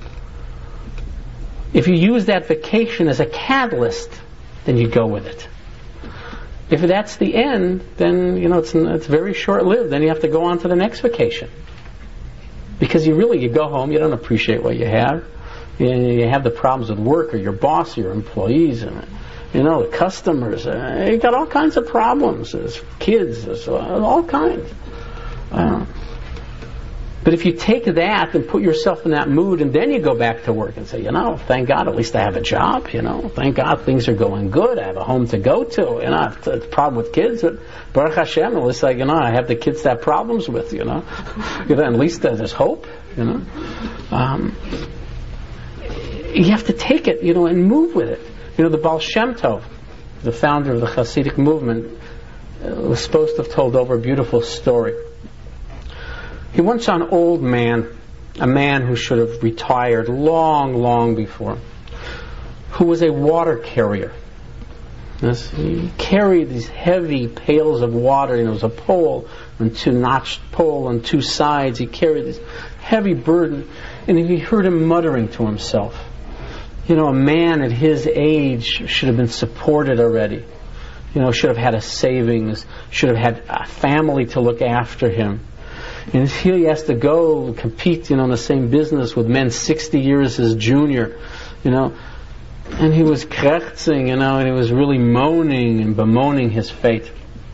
If you use that vacation as a catalyst, then you go with it. If that's the end, then, you know, it's it's very short-lived. Then you have to go on to the next vacation. Because you really, you go home, you don't appreciate what you have. You, you have the problems with work or your boss or your employees and, you know, the customers. Uh, you got all kinds of problems. There's kids, there's all kinds. Uh, But if you take that and put yourself in that mood, and then you go back to work and say, you know, thank God at least I have a job, you know, thank God things are going good, I have a home to go to, you know, it's a problem with kids, but Baruch Hashem, at least, like, you know, I have the kids to have problems with, you know, you know, at least there's hope, you know. Um, you have to take it, you know, and move with it. You know, the Baal Shem Tov, the founder of the Hasidic movement, uh, was supposed to have told over a beautiful story. He once saw an old man, a man who should have retired long, long before, who was a water carrier. Yes, he carried these heavy pails of water, and there was a pole, and two notched pole on two sides. He carried this heavy burden, and he heard him muttering to himself. You know, a man at his age should have been supported already. You know, should have had a savings, should have had a family to look after him. And here he has to go compete, you know, in the same business with men sixty years his junior, you know. And he was krechzing, you know, and he was really moaning and bemoaning his fate.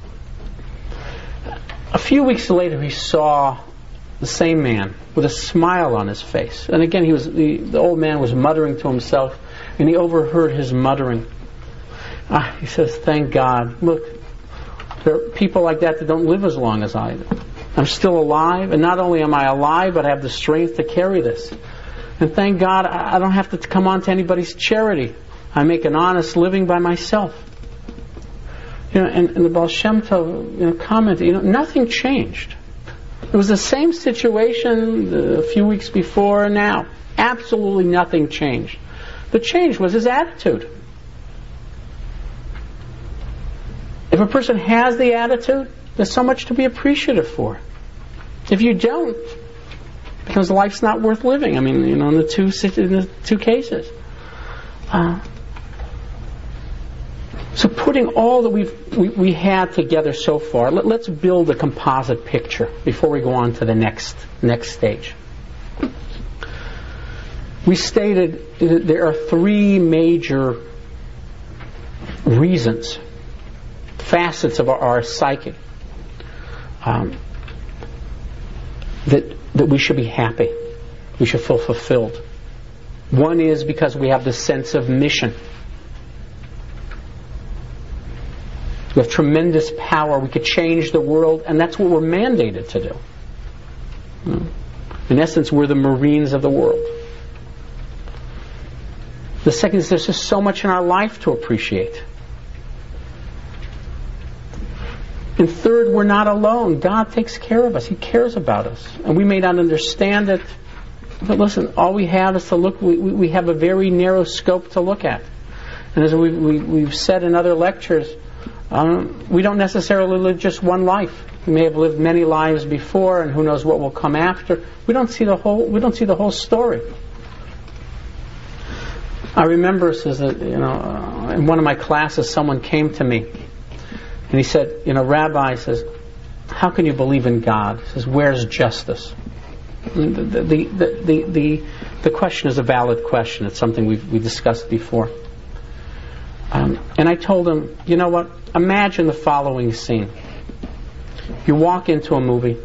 A few weeks later, he saw the same man with a smile on his face. And again, he was the, the old man was muttering to himself, and he overheard his muttering. Ah, he says, thank God. Look, there are people like that that don't live as long as I do. I'm still alive, and not only am I alive, but I have the strength to carry this. And thank God I don't have to come on to anybody's charity. I make an honest living by myself. You know, and, and the Baal Shem Tov, you know, commented, you know, nothing changed. It was the same situation a few weeks before and now. Absolutely nothing changed. The change was his attitude. If a person has the attitude, there's so much to be appreciative for. If you don't, because life's not worth living. I mean, you know, in the two in the two cases. Uh, so, putting all that we've we, we had together so far, let, let's build a composite picture before we go on to the next next stage. We stated that there are three major reasons, facets of our, our psyche. Um, that that we should be happy, we should feel fulfilled. One is because we have this sense of mission. We have tremendous power. We could change the world, and that's what we're mandated to do. You know? In essence, we're the Marines of the world. The second is there's just so much in our life to appreciate. And third, we're not alone. God takes care of us. He cares about us. And we may not understand it, but listen, all we have is to look, we, we have a very narrow scope to look at. And as we, we, we've said in other lectures, um, we don't necessarily live just one life. We may have lived many lives before, and who knows what will come after. We don't see the whole, we don't see the whole story. I remember, says that, you know, uh, in one of my classes, someone came to me. And he said, you know, Rabbi, says, how can you believe in God? He says, where's justice? The, the, the, the, the, the question is a valid question. It's something we've we discussed before. Um, and I told him, you know what? Imagine the following scene. You walk into a movie.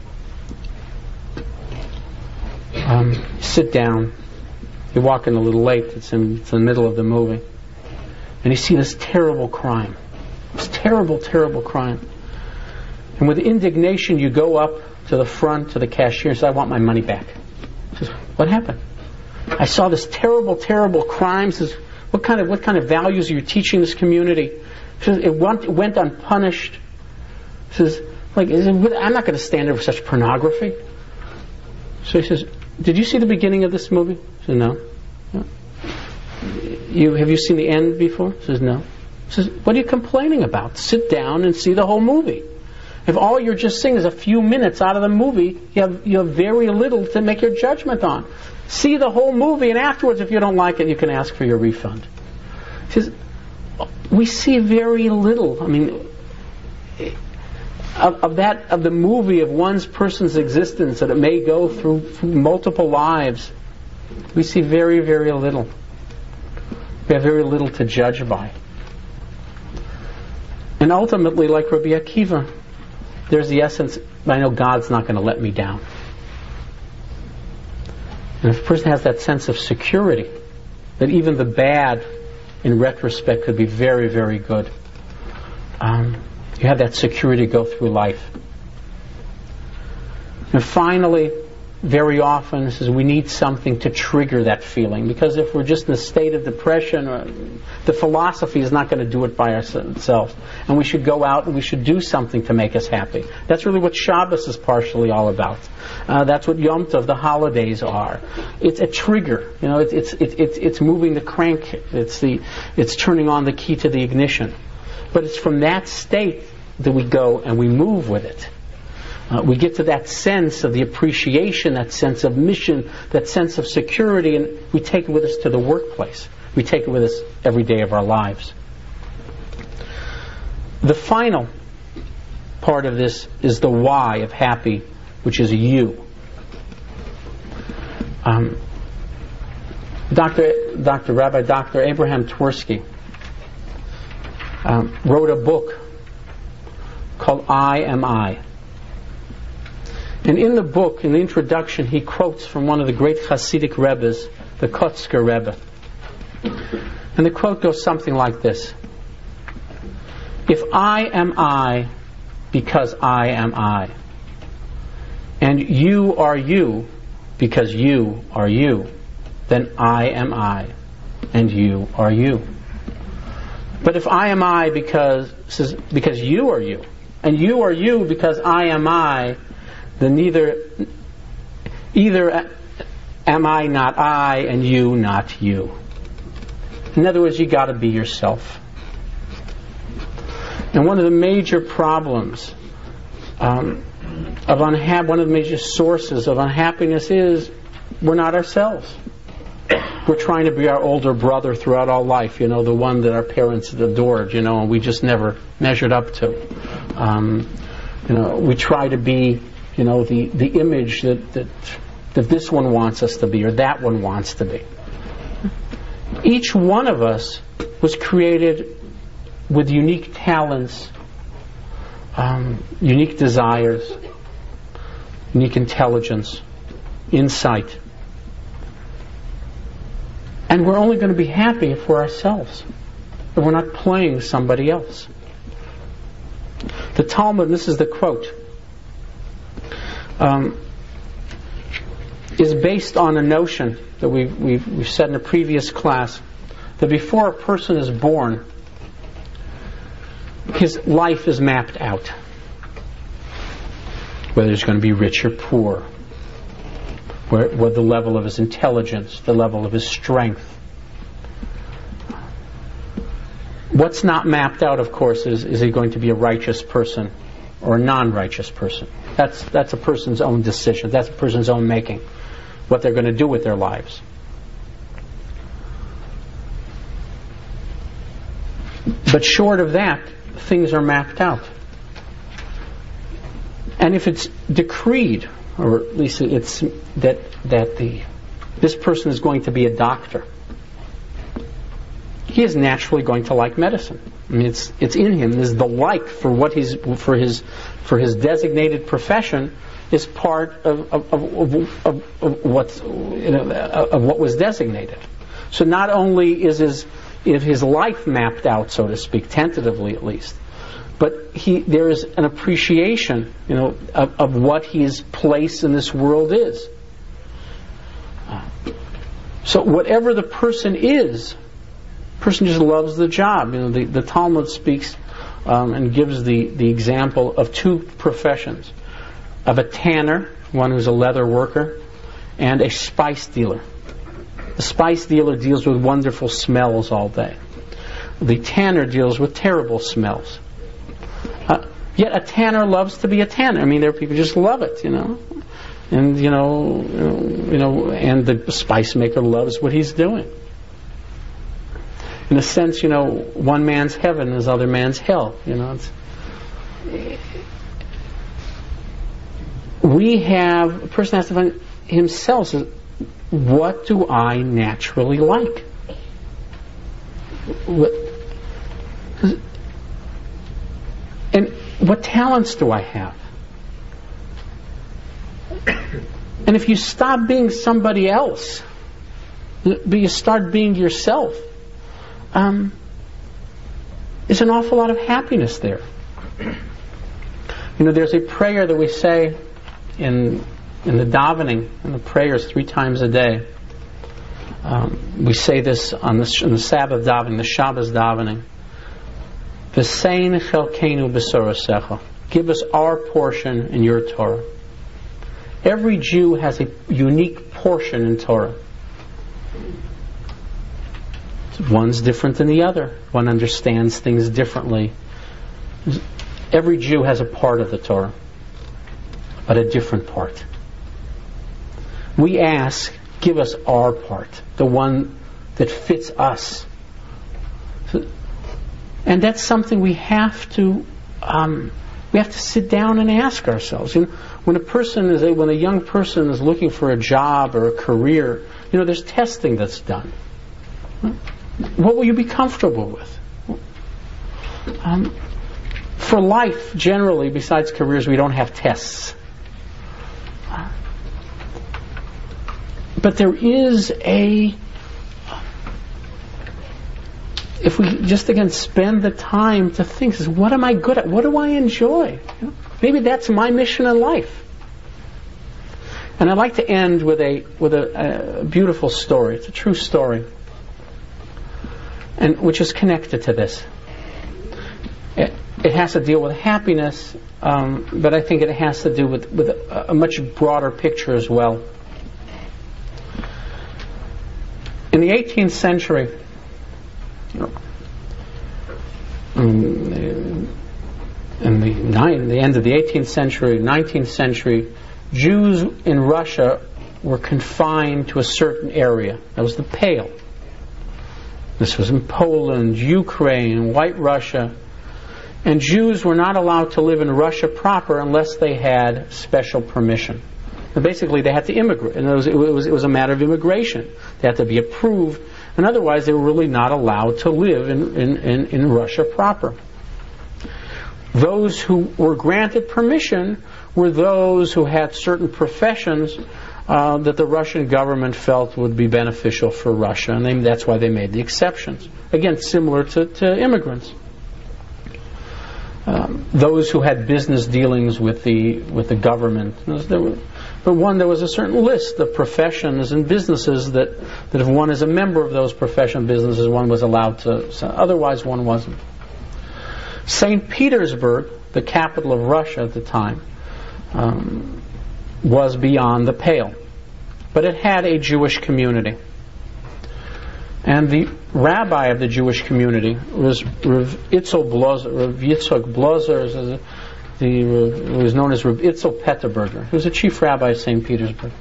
Um, you sit down. You walk in a little late. It's in, it's in the middle of the movie. And you see this terrible crime. This terrible, terrible crime. And with indignation, you go up to the front, to the cashier, and say, I want my money back. He says, what happened? I saw this terrible, terrible crime. He says, what kind of what kind of values are you teaching this community? He says, it went, it went unpunished. He says, like, I'm not going to stand there for such pornography. So he says, did you see the beginning of this movie? He says, no. no. You, have you seen the end before? He says, no. He says, what are you complaining about? Sit down and see the whole movie. If all you're just seeing is a few minutes out of the movie, you have you have very little to make your judgment on. See the whole movie, and afterwards, if you don't like it, you can ask for your refund. He says, we see very little. I mean, of, of that of the movie of one's person's existence that it may go through, through multiple lives. We see very, very little. We have very little to judge by. And ultimately, like Rabbi Akiva, there's the essence, I know God's not going to let me down. And if a person has that sense of security, that even the bad, in retrospect, could be very, very good, um, you have that security to go through life. And finally, very often, this is we need something to trigger that feeling, because if we're just in a state of depression, uh, the philosophy is not going to do it by itself, and we should go out and we should do something to make us happy. That's really what Shabbos is partially all about. Uh, that's what Yom Tov, the holidays, are. It's a trigger. You know, it's it's it's it's moving the crank. It's the it's turning on the key to the ignition. But it's from that state that we go and we move with it. Uh, we get to that sense of the appreciation, that sense of mission, that sense of security, and we take it with us to the workplace. We take it with us every day of our lives. The final part of this is the why of happy, which is you. Um, Doctor Doctor Rabbi Doctor Abraham Twersky um, wrote a book called I Am I. And in the book, in the introduction, he quotes from one of the great Hasidic Rebbes, the Kotzker Rebbe. And the quote goes something like this: "If I am I because I am I, and you are you because you are you, then I am I, and you are you. But if I am I because because you are you, and you are you because I am I, then neither either am I not I and you not you." In other words, you got to be yourself. And one of the major problems um, of unha- one of the major sources of unhappiness is we're not ourselves. We're trying to be our older brother throughout all life, you know, the one that our parents adored, you know, and we just never measured up to. Um, you know, we try to be, you know, the, the image that, that that this one wants us to be or that one wants to be. Each one of us was created with unique talents, um, unique desires, unique intelligence, insight. And we're only going to be happy if we're ourselves, if we're not playing somebody else. The Talmud, this is the quote, um, is based on a notion that we've, we've, we've said in a previous class, that before a person is born, his life is mapped out. Whether he's going to be rich or poor, where, what the level of his intelligence, the level of his strength. What's not mapped out, of course, is is he going to be a righteous person or a non-righteous person? That's that's a person's own decision. That's a person's own making. What they're going to do with their lives. But short of that, things are mapped out. And if it's decreed, or at least it's that that the this person is going to be a doctor, he is naturally going to like medicine. I mean, it's it's in him. There's the like for what he's for his for his designated profession is part of of, of, of, of what's you know, of what was designated. So not only is his if his life mapped out, so to speak, tentatively at least, but he there is an appreciation, you know, of, of what his place in this world is. So whatever the person is, the person just loves the job. You know, the, the Talmud speaks um, and gives the, the example of two professions: of a tanner, one who's a leather worker, and a spice dealer. The spice dealer deals with wonderful smells all day. The tanner deals with terrible smells. Uh, yet a tanner loves to be a tanner. I mean, there are people who just love it, you know. And, you know, you know, and the spice maker loves what he's doing. In a sense, you know, one man's heaven is other man's hell, you know. It's, we have, a person has to find himself, what do I naturally like? What, and what talents do I have? And if you stop being somebody else, but you start being yourself, um, there's an awful lot of happiness there. You know, there's a prayer that we say in in the davening, in the prayers three times a day. Um, we say this on the, in the Sabbath davening, the Shabbos davening. V'sein chelkeinu b'sorasecha. Give us our portion in your Torah. Every Jew has a unique portion in Torah. One's different than the other. One understands things differently. Every Jew has a part of the Torah, but a different part. We ask, give us our part, the one that fits us. And that's something we have to um, we have to sit down and ask ourselves. You know, when a person is a, when a young person is looking for a job or a career, you know, there's testing that's done. What will you be comfortable with? Um, for life, generally, besides careers, we don't have tests. But there is a... If we just, again, spend the time to think, what am I good at? What do I enjoy? You know, maybe that's my mission in life. And I'd like to end with a with a, a beautiful story. It's a true story, and which is connected to this. It, it has to deal with happiness, um, but I think it has to do with, with a, a much broader picture as well. In the eighteenth century, in the, nine, the end of the eighteenth century, nineteenth century, Jews in Russia were confined to a certain area. That was the Pale. This was in Poland, Ukraine, White Russia. And Jews were not allowed to live in Russia proper unless they had special permission. And basically, they had to immigrate. And it was, it was, it was a matter of immigration. They had to be approved. And otherwise, they were really not allowed to live in, in, in, in Russia proper. Those who were granted permission were those who had certain professions uh, that the Russian government felt would be beneficial for Russia. And they, that's why they made the exceptions. Again, similar to, to immigrants. Um, those who had business dealings with the with the government. There were, but one, there was a certain list of professions and businesses that, that if one is a member of those profession businesses, one was allowed to. So otherwise, one wasn't. Saint Petersburg, the capital of Russia at the time, um, was beyond the Pale, but it had a Jewish community. And the rabbi of the Jewish community was Rav Itzel Blozer, Rav Yitzchak Blozer, the, who was known as Rav Itzel Petterberger. He was the chief rabbi of Saint Petersburg.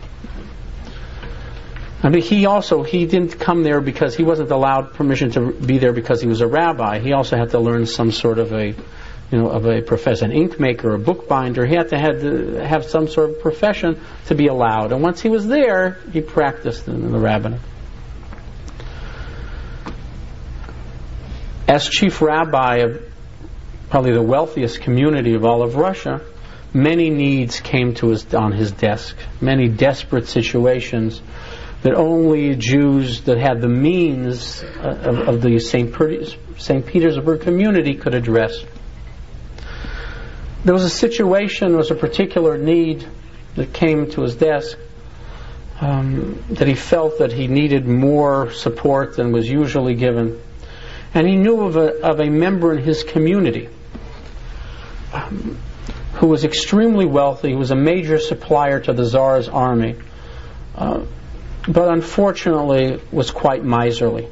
I mean, he also, he didn't come there because he wasn't allowed permission to be there because he was a rabbi. He also had to learn some sort of a, you know, of a profession, an ink maker, a bookbinder. He had to, had to have some sort of profession to be allowed. And once he was there, he practiced in the rabbinate. As chief rabbi of probably the wealthiest community of all of Russia, many needs came to his, on his desk, many desperate situations that only Jews that had the means of, of the Saint Saint Petersburg community could address. There was a situation, there was a particular need that came to his desk um, that he felt that he needed more support than was usually given. And he knew of a, of a member in his community um, who was extremely wealthy, who was a major supplier to the Tsar's army, uh, but unfortunately was quite miserly.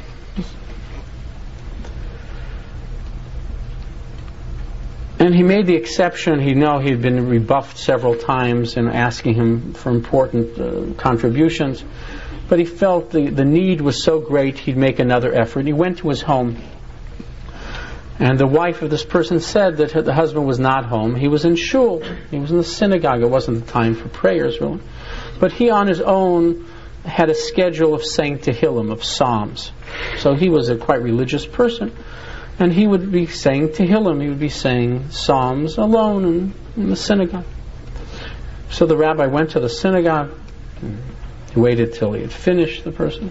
And he made the exception. He know he had been rebuffed several times in asking him for important uh, contributions. But he felt the, the need was so great he'd make another effort. He went to his home. And the wife of this person said that the husband was not home. He was in shul. He was in the synagogue. It wasn't the time for prayers, really. But he on his own had a schedule of saying Tehillim, of psalms. So he was a quite religious person. And he would be saying Tehillim. He would be saying psalms alone in, in the synagogue. So the rabbi went to the synagogue. He waited till he had finished the person.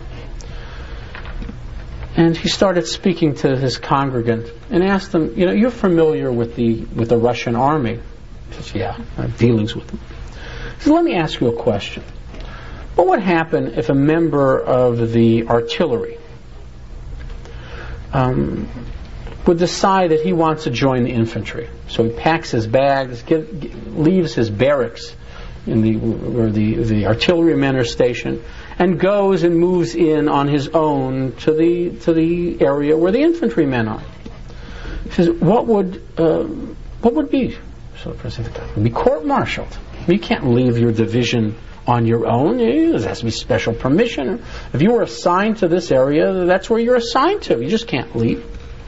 And he started speaking to his congregant and asked them, you know, you're familiar with the with the Russian army. He says, yeah, I have dealings with them. He says, let me ask you a question. What would happen if a member of the artillery um, would decide that he wants to join the infantry? So he packs his bags, get, get, leaves his barracks in the where the, the artillerymen are stationed, and goes and moves in on his own to the to the area where the infantrymen are. He says, what would uh, what would be? So the president would be court-martialed. You can't leave your division on your own. There has to be special permission. If you were assigned to this area, that's where you're assigned to. You just can't leave.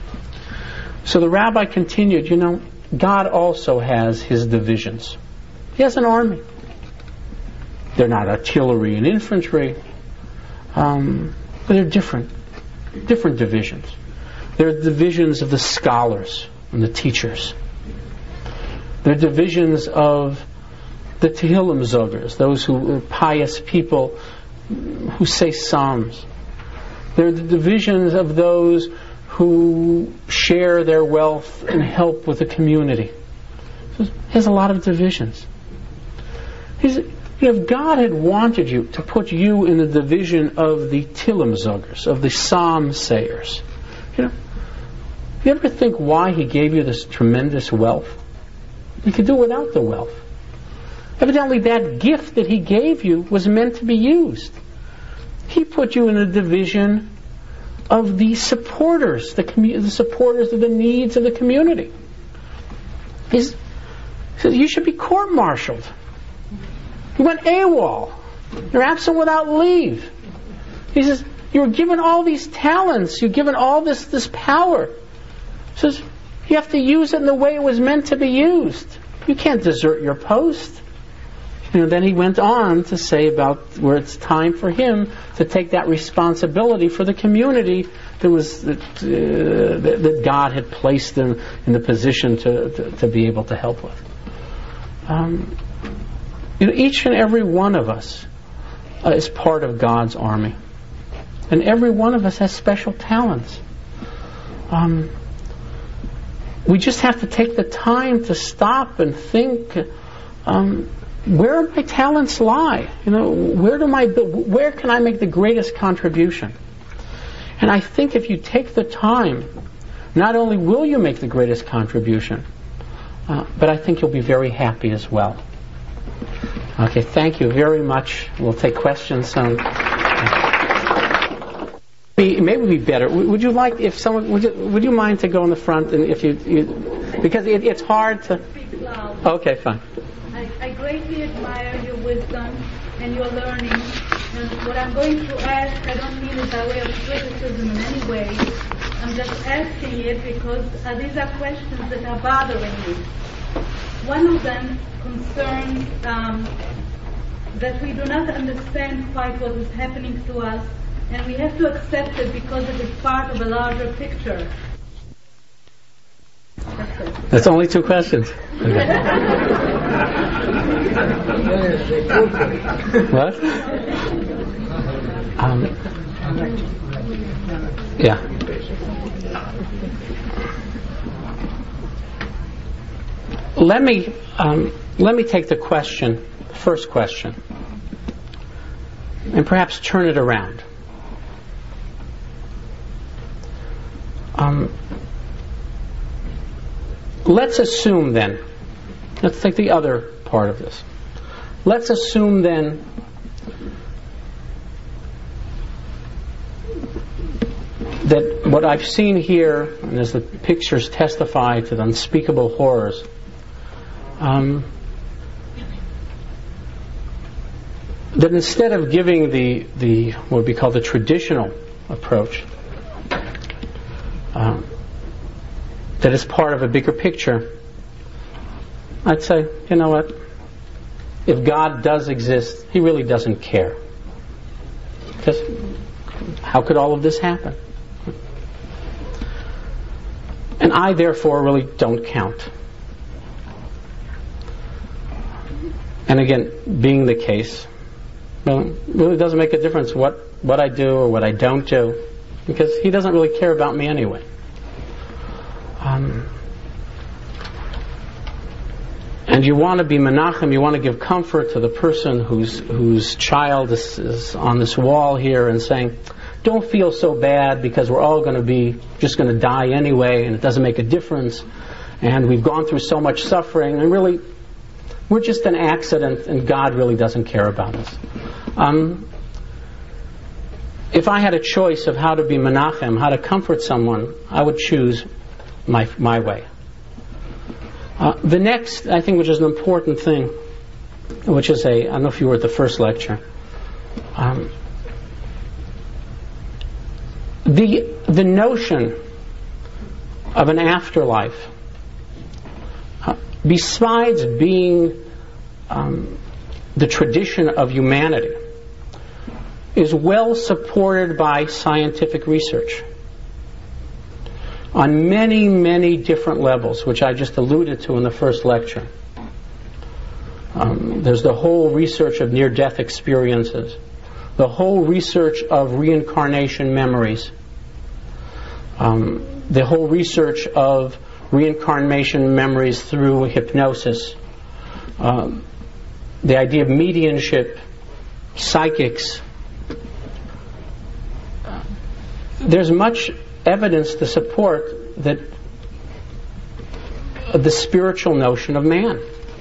So the rabbi continued, you know, God also has his divisions. He has an army. They're not artillery and infantry, um, but they're different, different divisions. They're divisions of the scholars and the teachers. They're divisions of the Tehillim Zogers, those who are pious people who say psalms. They're the divisions of those who share their wealth and help with the community. So he has a lot of divisions. He's, you know, if God had wanted you to put you in the division of the Tehillim Zogers, of the psalm sayers, you know, you ever think why he gave you this tremendous wealth? You could do without the wealth. Evidently that gift that he gave you was meant to be used. He put you in a division of the supporters, the, commu- the supporters of the needs of the community. He's, he says you should be court-martialed. You went AWOL. You're absent without leave. He says you were given all these talents. You're given all this, this power. He says you have to use it in the way it was meant to be used. You can't desert your post. You know, then he went on to say about where it's time for him to take that responsibility for the community that was that, uh, that, that God had placed him in the position to, to, to be able to help with. Um, you know, each and every one of us uh, is part of God's army, and every one of us has special talents. Um, we just have to take the time to stop and think. Um, Where do my talents lie? You know, where do my where can I make the greatest contribution? And I think if you take the time, not only will you make the greatest contribution, uh, but I think you'll be very happy as well. Okay, thank you very much. We'll take questions. Um, maybe it would be better. Would you like if someone would you, would you mind to go in the front and if you, you because it, it's hard to. Okay, fine. I, I greatly admire your wisdom and your learning. And what I'm going to ask, I don't mean it by way of criticism in any way. I'm just asking it because uh, these are questions that are bothering me. One of them concerns um, that we do not understand quite what is happening to us, and we have to accept it because it is part of a larger picture. That's it. That's only two questions. What? Um, yeah. Let me um, let me take the question, the first question, and perhaps turn it around. Um, let's assume then. Let's take the other part of this. Let's assume then that what I've seen here, and as the pictures testify to the unspeakable horrors, um, that instead of giving the, the what would be called the traditional approach, um, that is part of a bigger picture, I'd say, you know what? If God does exist, He really doesn't care. Because how could all of this happen? And I, therefore, really don't count. And again, being the case, well, it really doesn't make a difference what, what I do or what I don't do, because he doesn't really care about me anyway. Um, and you want to be menachem, you want to give comfort to the person whose whose child is, is on this wall here and saying, don't feel so bad because we're all going to be just going to die anyway and it doesn't make a difference and we've gone through so much suffering and really we're just an accident and God really doesn't care about us. Um, if I had a choice of how to be menachem, how to comfort someone, I would choose my my way. Uh, the next, I think, which is an important thing, which is a, I don't know if you were at the first lecture, um, the the notion of an afterlife, uh, besides being um, the tradition of humanity, is well supported by scientific research on many, many different levels, which I just alluded to in the first lecture. Um, there's the whole research of near-death experiences, the whole research of reincarnation memories, um, the whole research of reincarnation memories through hypnosis, um, the idea of mediumship, psychics. Uh, there's much evidence to support that uh, the spiritual notion of man.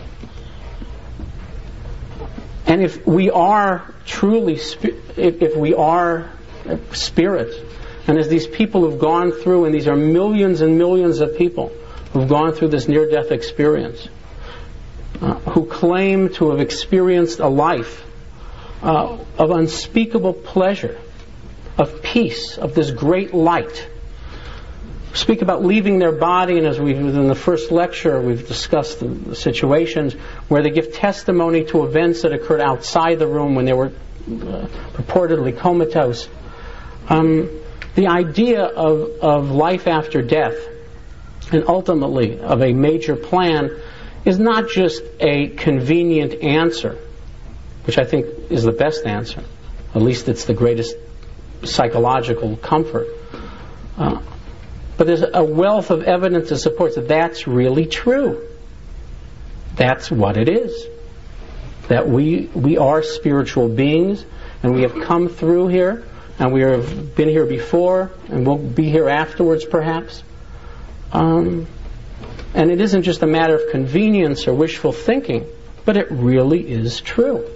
And if we are truly, spi- if, if we are spirit, and as these people who've gone through, and these are millions and millions of people who've gone through this near-death experience, uh, who claim to have experienced a life uh, of unspeakable pleasure, of peace, of this great light, speak about leaving their body, and as we've in the first lecture we've discussed the, the situations where they give testimony to events that occurred outside the room when they were uh, purportedly comatose. Um, the idea of, of life after death, and ultimately of a major plan, is not just a convenient answer, which I think is the best answer. At least it's the greatest psychological comfort. Uh, But there's a wealth of evidence that supports that that's really true. That's what it is. That we we are spiritual beings, and we have come through here, and we have been here before, and we'll be here afterwards perhaps. Um, and it isn't just a matter of convenience or wishful thinking, but it really is true.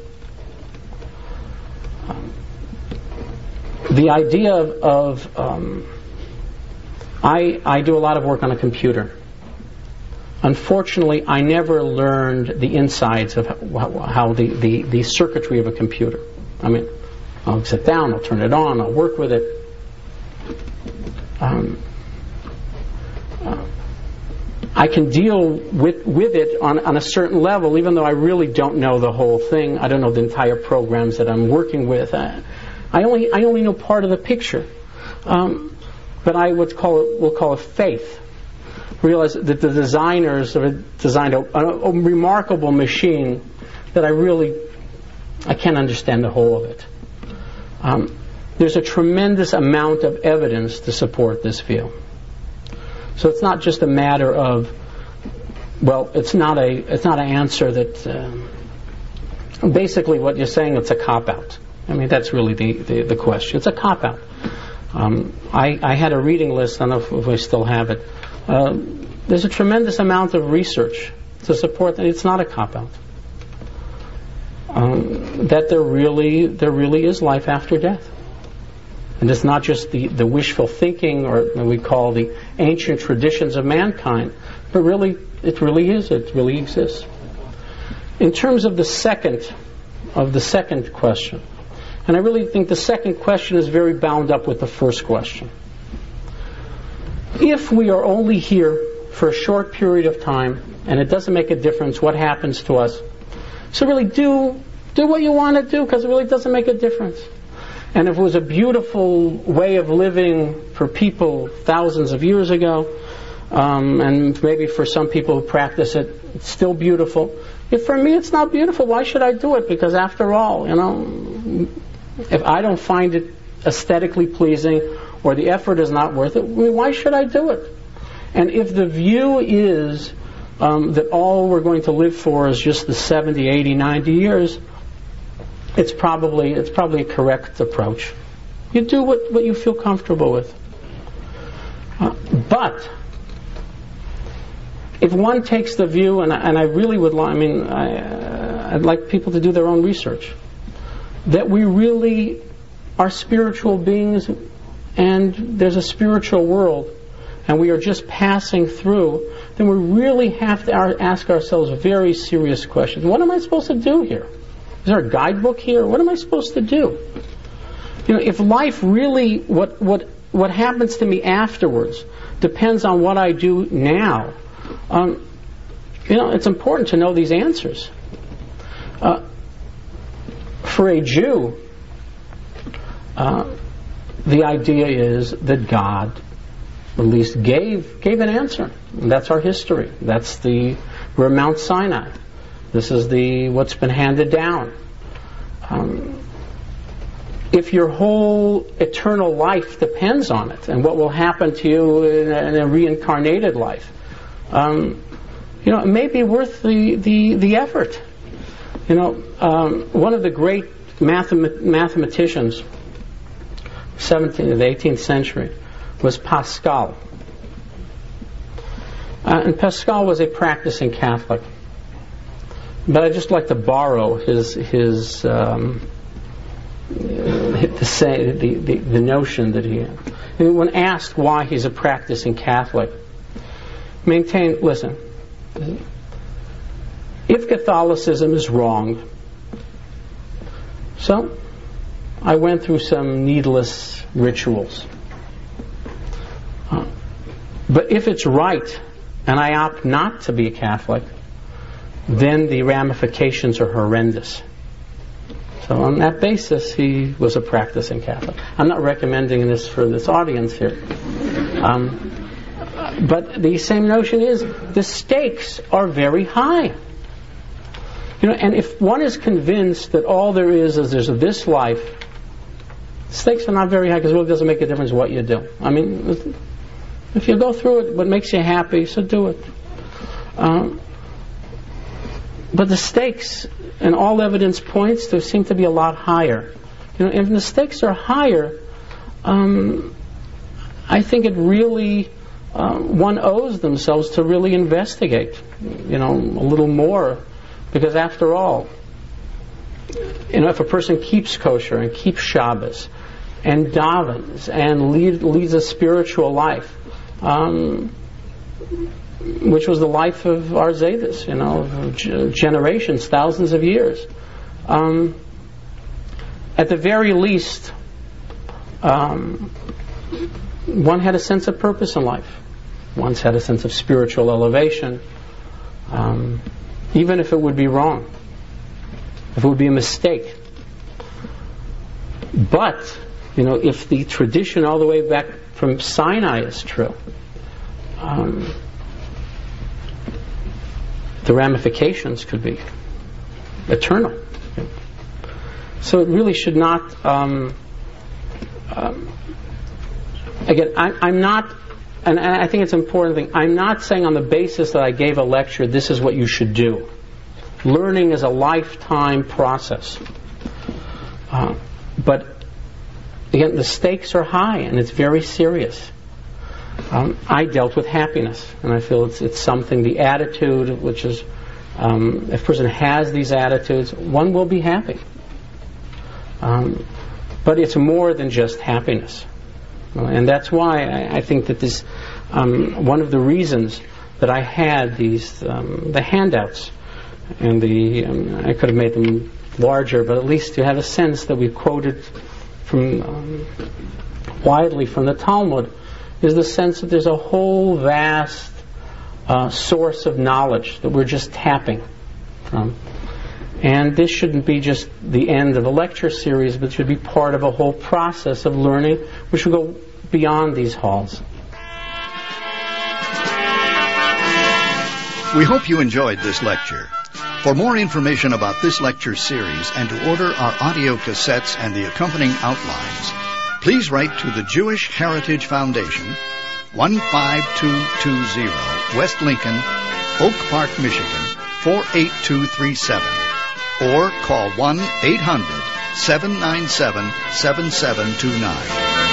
Um, the idea of... of um, I, I do a lot of work on a computer. Unfortunately, I never learned the insides of how, how the, the, the circuitry of a computer. I mean, I'll sit down, I'll turn it on, I'll work with it. Um, uh, I can deal with, with it on, on a certain level, even though I really don't know the whole thing. I don't know the entire programs that I'm working with. I, I only I only know part of the picture. Um, But I would call it, we'll call it faith. Realize that the designers have designed a, a, a remarkable machine that I really, I can't understand the whole of it. Um, there's a tremendous amount of evidence to support this view. So it's not just a matter of, well, it's not a, it's not an answer that, um, basically what you're saying, it's a cop-out. I mean, that's really the, the, the question. It's a cop-out. Um, I, I had a reading list, I don't know if, if I still have it. Uh, there's a tremendous amount of research to support that it's not a cop-out. Um, that there really there really is life after death. And it's not just the, the wishful thinking, or what we call the ancient traditions of mankind, but really, it really is, it really exists. In terms of the second, of the second question, and I really think the second question is very bound up with the first question. If we are only here for a short period of time, and it doesn't make a difference what happens to us, so really do do what you want to do, because it really doesn't make a difference. And if it was a beautiful way of living for people thousands of years ago, um, and maybe for some people who practice it, it's still beautiful, If for me it's not beautiful, why should I do it? Because after all, you know, if I don't find it aesthetically pleasing or the effort is not worth it, why should I do it? And if the view is um, that all we're going to live for is just the seventy, eighty, ninety years, it's probably it's probably a correct approach. You do what, what you feel comfortable with. Uh, but if one takes the view, and I, and I really would like, I mean, I, uh, I'd like people to do their own research, that we really are spiritual beings and there's a spiritual world and we are just passing through, then we really have to ask ourselves very serious questions. What am I supposed to do here? Is there a guidebook here? What am I supposed to do? You know, if life really, what what what happens to me afterwards depends on what I do now, um, you know, it's important to know these answers. Uh, for a Jew, uh, the idea is that God at least gave gave an answer. And that's our history. That's the we're at Mount Sinai. This is the what's been handed down. Um, if your whole eternal life depends on it, and what will happen to you in a, in a reincarnated life, um, you know, it may be worth the the, the effort. You know, um, one of the great mathemat- mathematicians, seventeenth, the eighteenth century, was Pascal. Uh, and Pascal was a practicing Catholic. But I'd just like to borrow his his um, to say the, the the notion that he had. And when asked why he's a practicing Catholic, maintain. Listen, if Catholicism is wrong, so I went through some needless rituals. Uh, but if it's right, and I opt not to be a Catholic, then the ramifications are horrendous. So on that basis, he was a practicing Catholic. I'm not recommending this for this audience here. Um, but the same notion is, the stakes are very high. You know, and if one is convinced that all there is is there's this life, stakes are not very high because it really doesn't make a difference what you do. I mean, if you go through it, what makes you happy, so do it. Um, But the stakes, and all evidence points to, seem to be a lot higher. You know, if the stakes are higher, um, I think it really um, one owes themselves to really investigate, you know, a little more, because after all, you know, if a person keeps kosher and keeps Shabbos and davens and lead, leads a spiritual life, um, which was the life of our Zaydis, you know, g- generations, thousands of years. Um, at the very least, um, one had a sense of purpose in life. One's had a sense of spiritual elevation, um, even if it would be wrong, if it would be a mistake. But, you know, if the tradition all the way back from Sinai is true, um, the ramifications could be eternal. So it really should not. Um, um, again, I, I'm not, and I think it's an important thing. I'm not saying on the basis that I gave a lecture, this is what you should do. Learning is a lifetime process. Uh, but again, the stakes are high, and it's very serious. Um, I dealt with happiness, and I feel it's it's something, the attitude, which is, um, if a person has these attitudes, one will be happy. Um, but it's more than just happiness. Uh, and that's why I, I think that this, um, one of the reasons that I had these, um, the handouts, and the, um, I could have made them larger, but at least you have a sense that we quoted from, um, widely from the Talmud, is the sense that there's a whole vast uh, source of knowledge that we're just tapping from. And this shouldn't be just the end of a lecture series, but should be part of a whole process of learning, which will go beyond these halls. We hope you enjoyed this lecture. For more information about this lecture series and to order our audio cassettes and the accompanying outlines, please write to the Jewish Heritage Foundation, one five two two zero West Lincoln, Oak Park, Michigan, four eight two three seven, or call one eight hundred seven nine seven seven seven two nine.